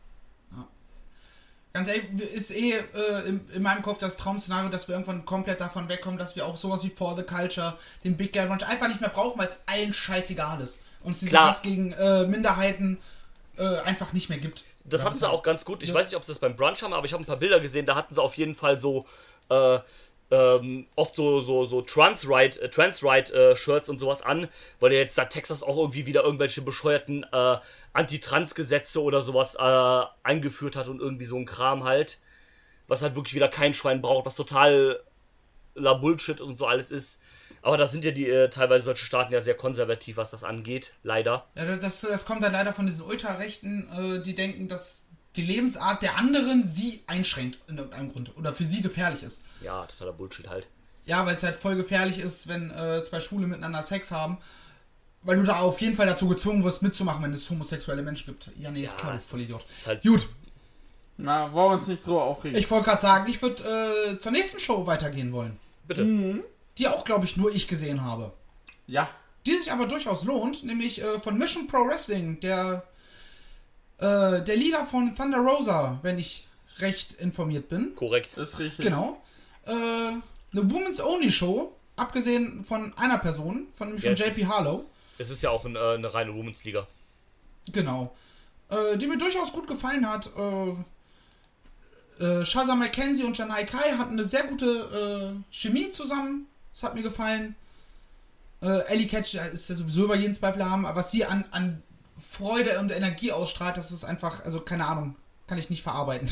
Ganz ehrlich, ist eh äh, in, in meinem Kopf das Traum-Szenario, dass wir irgendwann komplett davon wegkommen, dass wir auch sowas wie For the Culture, den Big Guy Brunch einfach nicht mehr brauchen, weil es allen scheißegal ist. Und es diesen Klar. Hass gegen äh, Minderheiten äh, einfach nicht mehr gibt. Das Ja, hatten sie auch ganz gut. Ich ja. weiß nicht, ob sie das beim Brunch haben, aber ich habe ein paar Bilder gesehen, da hatten sie auf jeden Fall so äh, ähm, oft so so so Trans-Right, äh, Trans-Right-Shirts und sowas an, weil ja jetzt da Texas auch irgendwie wieder irgendwelche bescheuerten äh, Anti-Trans-Gesetze oder sowas äh, eingeführt hat und irgendwie so ein Kram halt, was halt wirklich wieder kein Schwein braucht, was total la Bullshit und so alles ist. Aber da sind ja die äh, teilweise solche Staaten ja sehr konservativ, was das angeht, leider. Ja, das, das kommt dann leider von diesen Ultrarechten, äh, die denken, dass die Lebensart der anderen sie einschränkt in irgendeinem Grund oder für sie gefährlich ist. Ja, totaler Bullshit halt. Ja, weil es halt voll gefährlich ist, wenn äh, zwei Schwule miteinander Sex haben. Weil du da auf jeden Fall dazu gezwungen wirst, mitzumachen, wenn es homosexuelle Menschen gibt. Ja, nee, ist klar, voll Idiot. Halt Gut. Na, wollen wir uns nicht drüber aufregen. Ich wollte gerade sagen, ich würde äh, zur nächsten Show weitergehen wollen. Bitte. Mhm. Die auch, glaube ich, nur ich gesehen habe. Ja. Die sich aber durchaus lohnt, nämlich äh, von Mission Pro Wrestling, der, äh, der Liga von Thunder Rosa, wenn ich recht informiert bin. Korrekt. Ist richtig. Genau. Äh, eine Women's Only Show, abgesehen von einer Person, von, nämlich Ja, von J P Harlow. Es ist ja auch ein, äh, eine reine Women's Liga. Genau. Äh, die mir durchaus gut gefallen hat. Äh, äh, Shazza McKenzie und Janai Kai hatten eine sehr gute äh, Chemie zusammen. Das hat mir gefallen. Äh, Ellie Catch ist ja sowieso über jeden Zweifel haben, aber was sie an, an Freude und Energie ausstrahlt, das ist einfach, also keine Ahnung, kann ich nicht verarbeiten.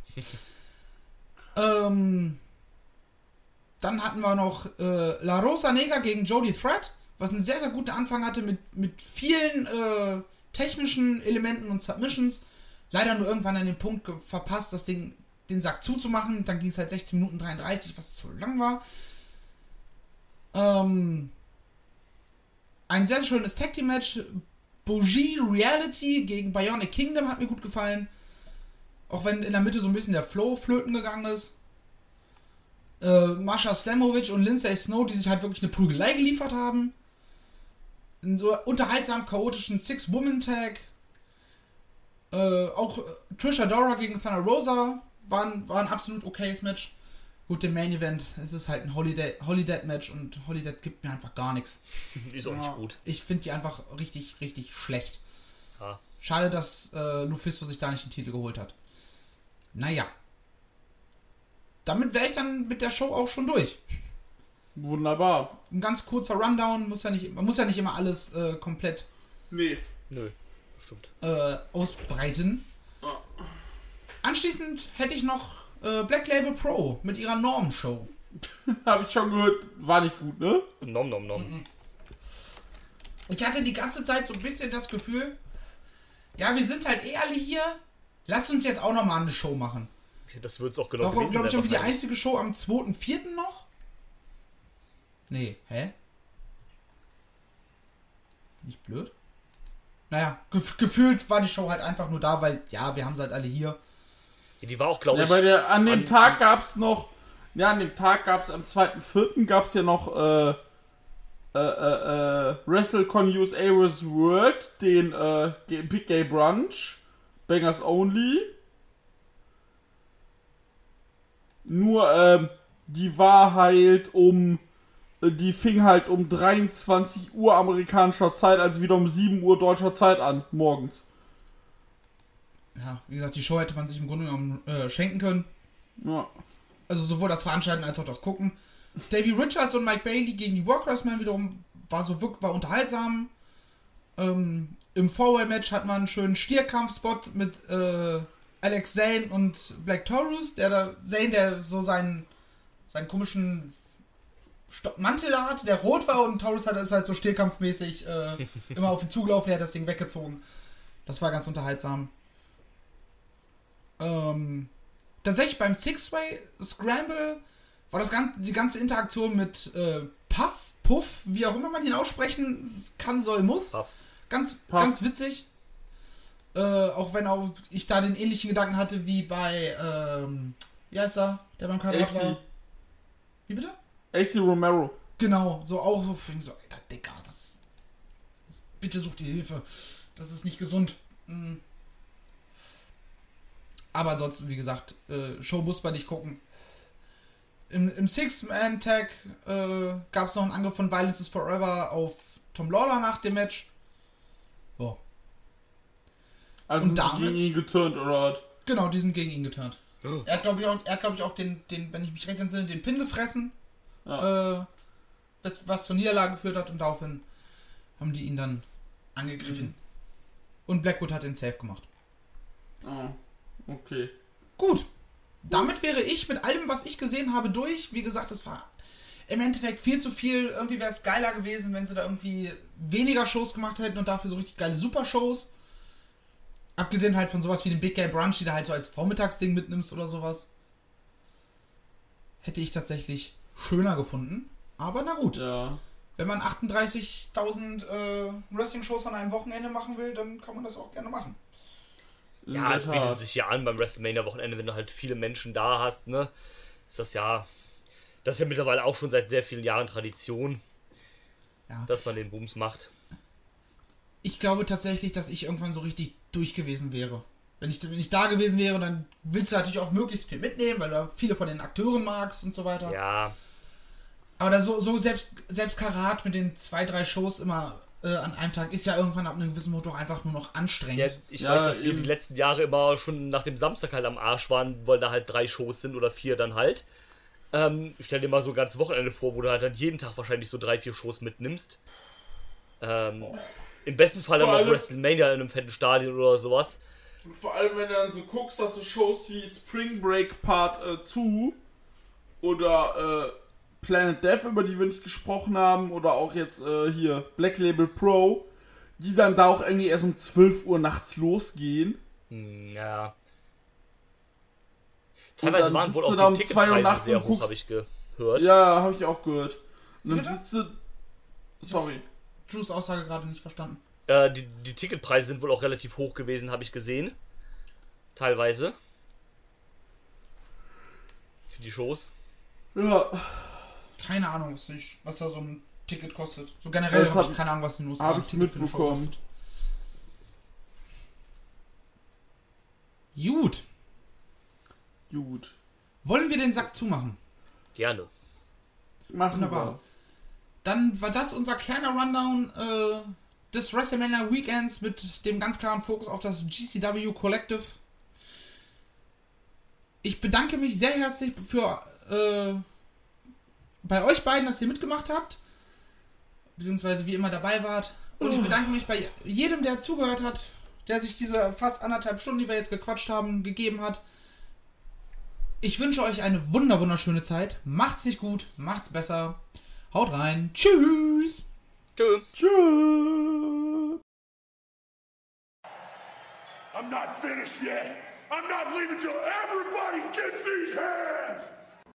ähm, dann hatten wir noch äh, La Rosa Negra gegen Jody Threat, was einen sehr, sehr guten Anfang hatte mit, mit vielen äh, technischen Elementen und Submissions. Leider nur irgendwann an den Punkt ge- verpasst, das Ding, den Sack zuzumachen. Dann ging es halt sechzehn Minuten dreiunddreißig, was zu lang war. Ähm, ein sehr schönes Tag Team Match. Bougie Reality gegen Bionic Kingdom hat mir gut gefallen. Auch wenn in der Mitte so ein bisschen der Flow flöten gegangen ist. Äh, Masha Slamovic und Lindsay Snow, die sich halt wirklich eine Prügelei geliefert haben. In so unterhaltsam chaotischen Six-Woman-Tag. Äh, auch Trish Adora gegen Thunder Rosa war ein, war ein absolut okayes Match. Gut, im Main Event, es ist halt ein Holiday, Holiday Match und Holiday gibt mir einfach gar nichts. Die ist auch nicht gut. Ich finde die einfach richtig, richtig schlecht. Ja. Schade, dass äh, Lufisto sich da nicht den Titel geholt hat. Naja. Damit wäre ich dann mit der Show auch schon durch. Wunderbar. Ein ganz kurzer Rundown, muss ja nicht, man muss ja nicht immer alles äh, komplett Nee. Nö, stimmt. äh, ausbreiten. Anschließend hätte ich noch äh, Black Label Pro mit ihrer Norm-Show. Habe ich schon gehört, war nicht gut, ne? Nom nom nom. Ich hatte die ganze Zeit so ein bisschen das Gefühl, ja, wir sind halt eh alle hier, lasst uns jetzt auch nochmal eine Show machen. Das wird es auch genau War, gewesen glaube ich, sein, irgendwie die wahrscheinlich. einzige Show am zweiten vierten noch? Nee, hä? Nicht blöd? Naja, gef- gefühlt war die Show halt einfach nur da, weil, ja, wir haben sie halt alle hier. Ja, die war auch, glaube Ja, ich... bei der, an dem an- Tag gab's noch, ja, an dem Tag gab's, am zweiten vierten gab's ja noch, äh, äh, äh, äh, WrestleCon U S A vs. World, den, äh, G- Big Gay Brunch, Bangers Only. Nur, ähm, die war halt um, äh, die fing halt um dreiundzwanzig Uhr amerikanischer Zeit, also wieder um sieben Uhr deutscher Zeit an, morgens. Ja, wie gesagt, die Show hätte man sich im Grunde genommen äh, schenken können. Ja. Also sowohl das Veranstalten als auch das Gucken. Davey Richards und Mike Bailey gegen die Workers-Men wiederum war so wirklich, war unterhaltsam. Ähm, Im Four-Way-Match hat man einen schönen Stierkampf-Spot mit äh, Alex Zane und Black Taurus, der da, Zane, der so seinen, seinen komischen Sto- Mantel da hatte, der rot war, und Taurus hat das halt so stierkampfmäßig äh, immer auf ihn zugelaufen, der hat das Ding weggezogen. Das war ganz unterhaltsam. Ähm, tatsächlich beim Six-Way Scramble war das ganze, die ganze Interaktion mit äh, Puff, Puff, wie auch immer man ihn aussprechen kann, soll, muss. Puff. Ganz, Puff. ganz witzig. Äh, auch wenn auch ich da den ähnlichen Gedanken hatte wie bei, ähm, wie heißt er, der beim Kamerad war? A C. Wie bitte? A C Romero. Genau, so auch so, so, Alter, Digga, das, bitte such dir Hilfe. Das ist nicht gesund. Mhm. Aber ansonsten, wie gesagt, äh, Show muss man nicht gucken. Im, im Six-Man-Tag äh, gab es noch einen Angriff von Violence is Forever auf Tom Lawler nach dem Match. So. Also Und sind sie damit- gegen ihn geturnt, oder was? Genau, die sind gegen ihn geturnt. Oh. Er hat, glaube ich, auch, er hat, glaub ich, auch den, den, wenn ich mich recht entsinne, den Pin gefressen, Ja. äh, das, was zur Niederlage geführt hat, und daraufhin haben die ihn dann angegriffen. Mhm. Und Blackwood hat den Save gemacht. Ah, okay. Gut. Damit wäre ich mit allem, was ich gesehen habe, durch. Wie gesagt, es war im Endeffekt viel zu viel. Irgendwie wäre es geiler gewesen, wenn sie da irgendwie weniger Shows gemacht hätten und dafür so richtig geile Super-Shows. abgesehen halt von sowas wie dem Big Gay Brunch, die du halt so als Vormittagsding mitnimmst oder sowas, hätte ich tatsächlich schöner gefunden. Aber na gut. Ja. Wenn man achtunddreißigtausend äh, Wrestling-Shows an einem Wochenende machen will, dann kann man das auch gerne machen. Ja, es bietet sich ja an beim WrestleMania-Wochenende, wenn du halt viele Menschen da hast, ne? Ist das ja... Das ist ja mittlerweile auch schon seit sehr vielen Jahren Tradition, Ja. dass man den Booms macht. Ich glaube tatsächlich, dass ich irgendwann so richtig durch gewesen wäre. Wenn ich, wenn ich da gewesen wäre, dann willst du natürlich auch möglichst viel mitnehmen, weil du viele von den Akteuren magst und so weiter. Ja. Aber da so, so selbst, selbst Karat mit den zwei, drei Shows immer äh, an einem Tag ist ja irgendwann ab einem gewissen Punkt auch einfach nur noch anstrengend. Ja, ich Ja, weiß, dass wir eben. die letzten Jahre immer schon nach dem Samstag halt am Arsch waren, weil da halt drei Shows sind oder vier dann halt. Ähm, stell dir mal so ein ganzes Wochenende vor, wo du halt dann jeden Tag wahrscheinlich so drei, vier Shows mitnimmst. Ähm, Im besten Fall dann Vor noch allem- WrestleMania in einem fetten Stadion oder sowas. Und vor allem, wenn du dann so guckst, dass du Shows wie Spring Break Part äh, zwei oder äh, Planet Death, über die wir nicht gesprochen haben, oder auch jetzt äh, hier Black Label Pro, die dann da auch irgendwie erst um zwölf Uhr nachts losgehen. Hm, ja. Und Teilweise dann waren wohl sitzt auch du da die um zwei Uhr Ticketpreise nachts sehr und hoch, guckst- habe ich gehört. Ja, habe ich auch gehört. Und dann Bitte? sitzt du... Sorry. Drews Aussage gerade nicht verstanden. Äh, die, die Ticketpreise sind wohl auch relativ hoch gewesen, habe ich gesehen. Teilweise. Für die Shows. Ja, Keine Ahnung, was, ich, was da so ein Ticket kostet. So generell Das habe hab- ich keine Ahnung, was in den U S A hab ein ich Ticket für eine Show mitbekommen. kostet. Gut. gut. Wollen wir den Sack zumachen? Gerne. Machen Wunderbar. wir. Dann war das unser kleiner Rundown äh, des WrestleMania Weekends mit dem ganz klaren Fokus auf das G C W Collective. Ich bedanke mich sehr herzlich für äh, bei euch beiden, dass ihr mitgemacht habt, beziehungsweise wie immer dabei wart. Und ich bedanke mich bei jedem, der zugehört hat, der sich diese fast anderthalb Stunden, die wir jetzt gequatscht haben, gegeben hat. Ich wünsche euch eine wunder wunderschöne Zeit. Macht's nicht gut, macht's besser. Haut rein. Tschüss. Tschö. Tschüss. I'm not finished yet. I'm not leaving till everybody gets these hands.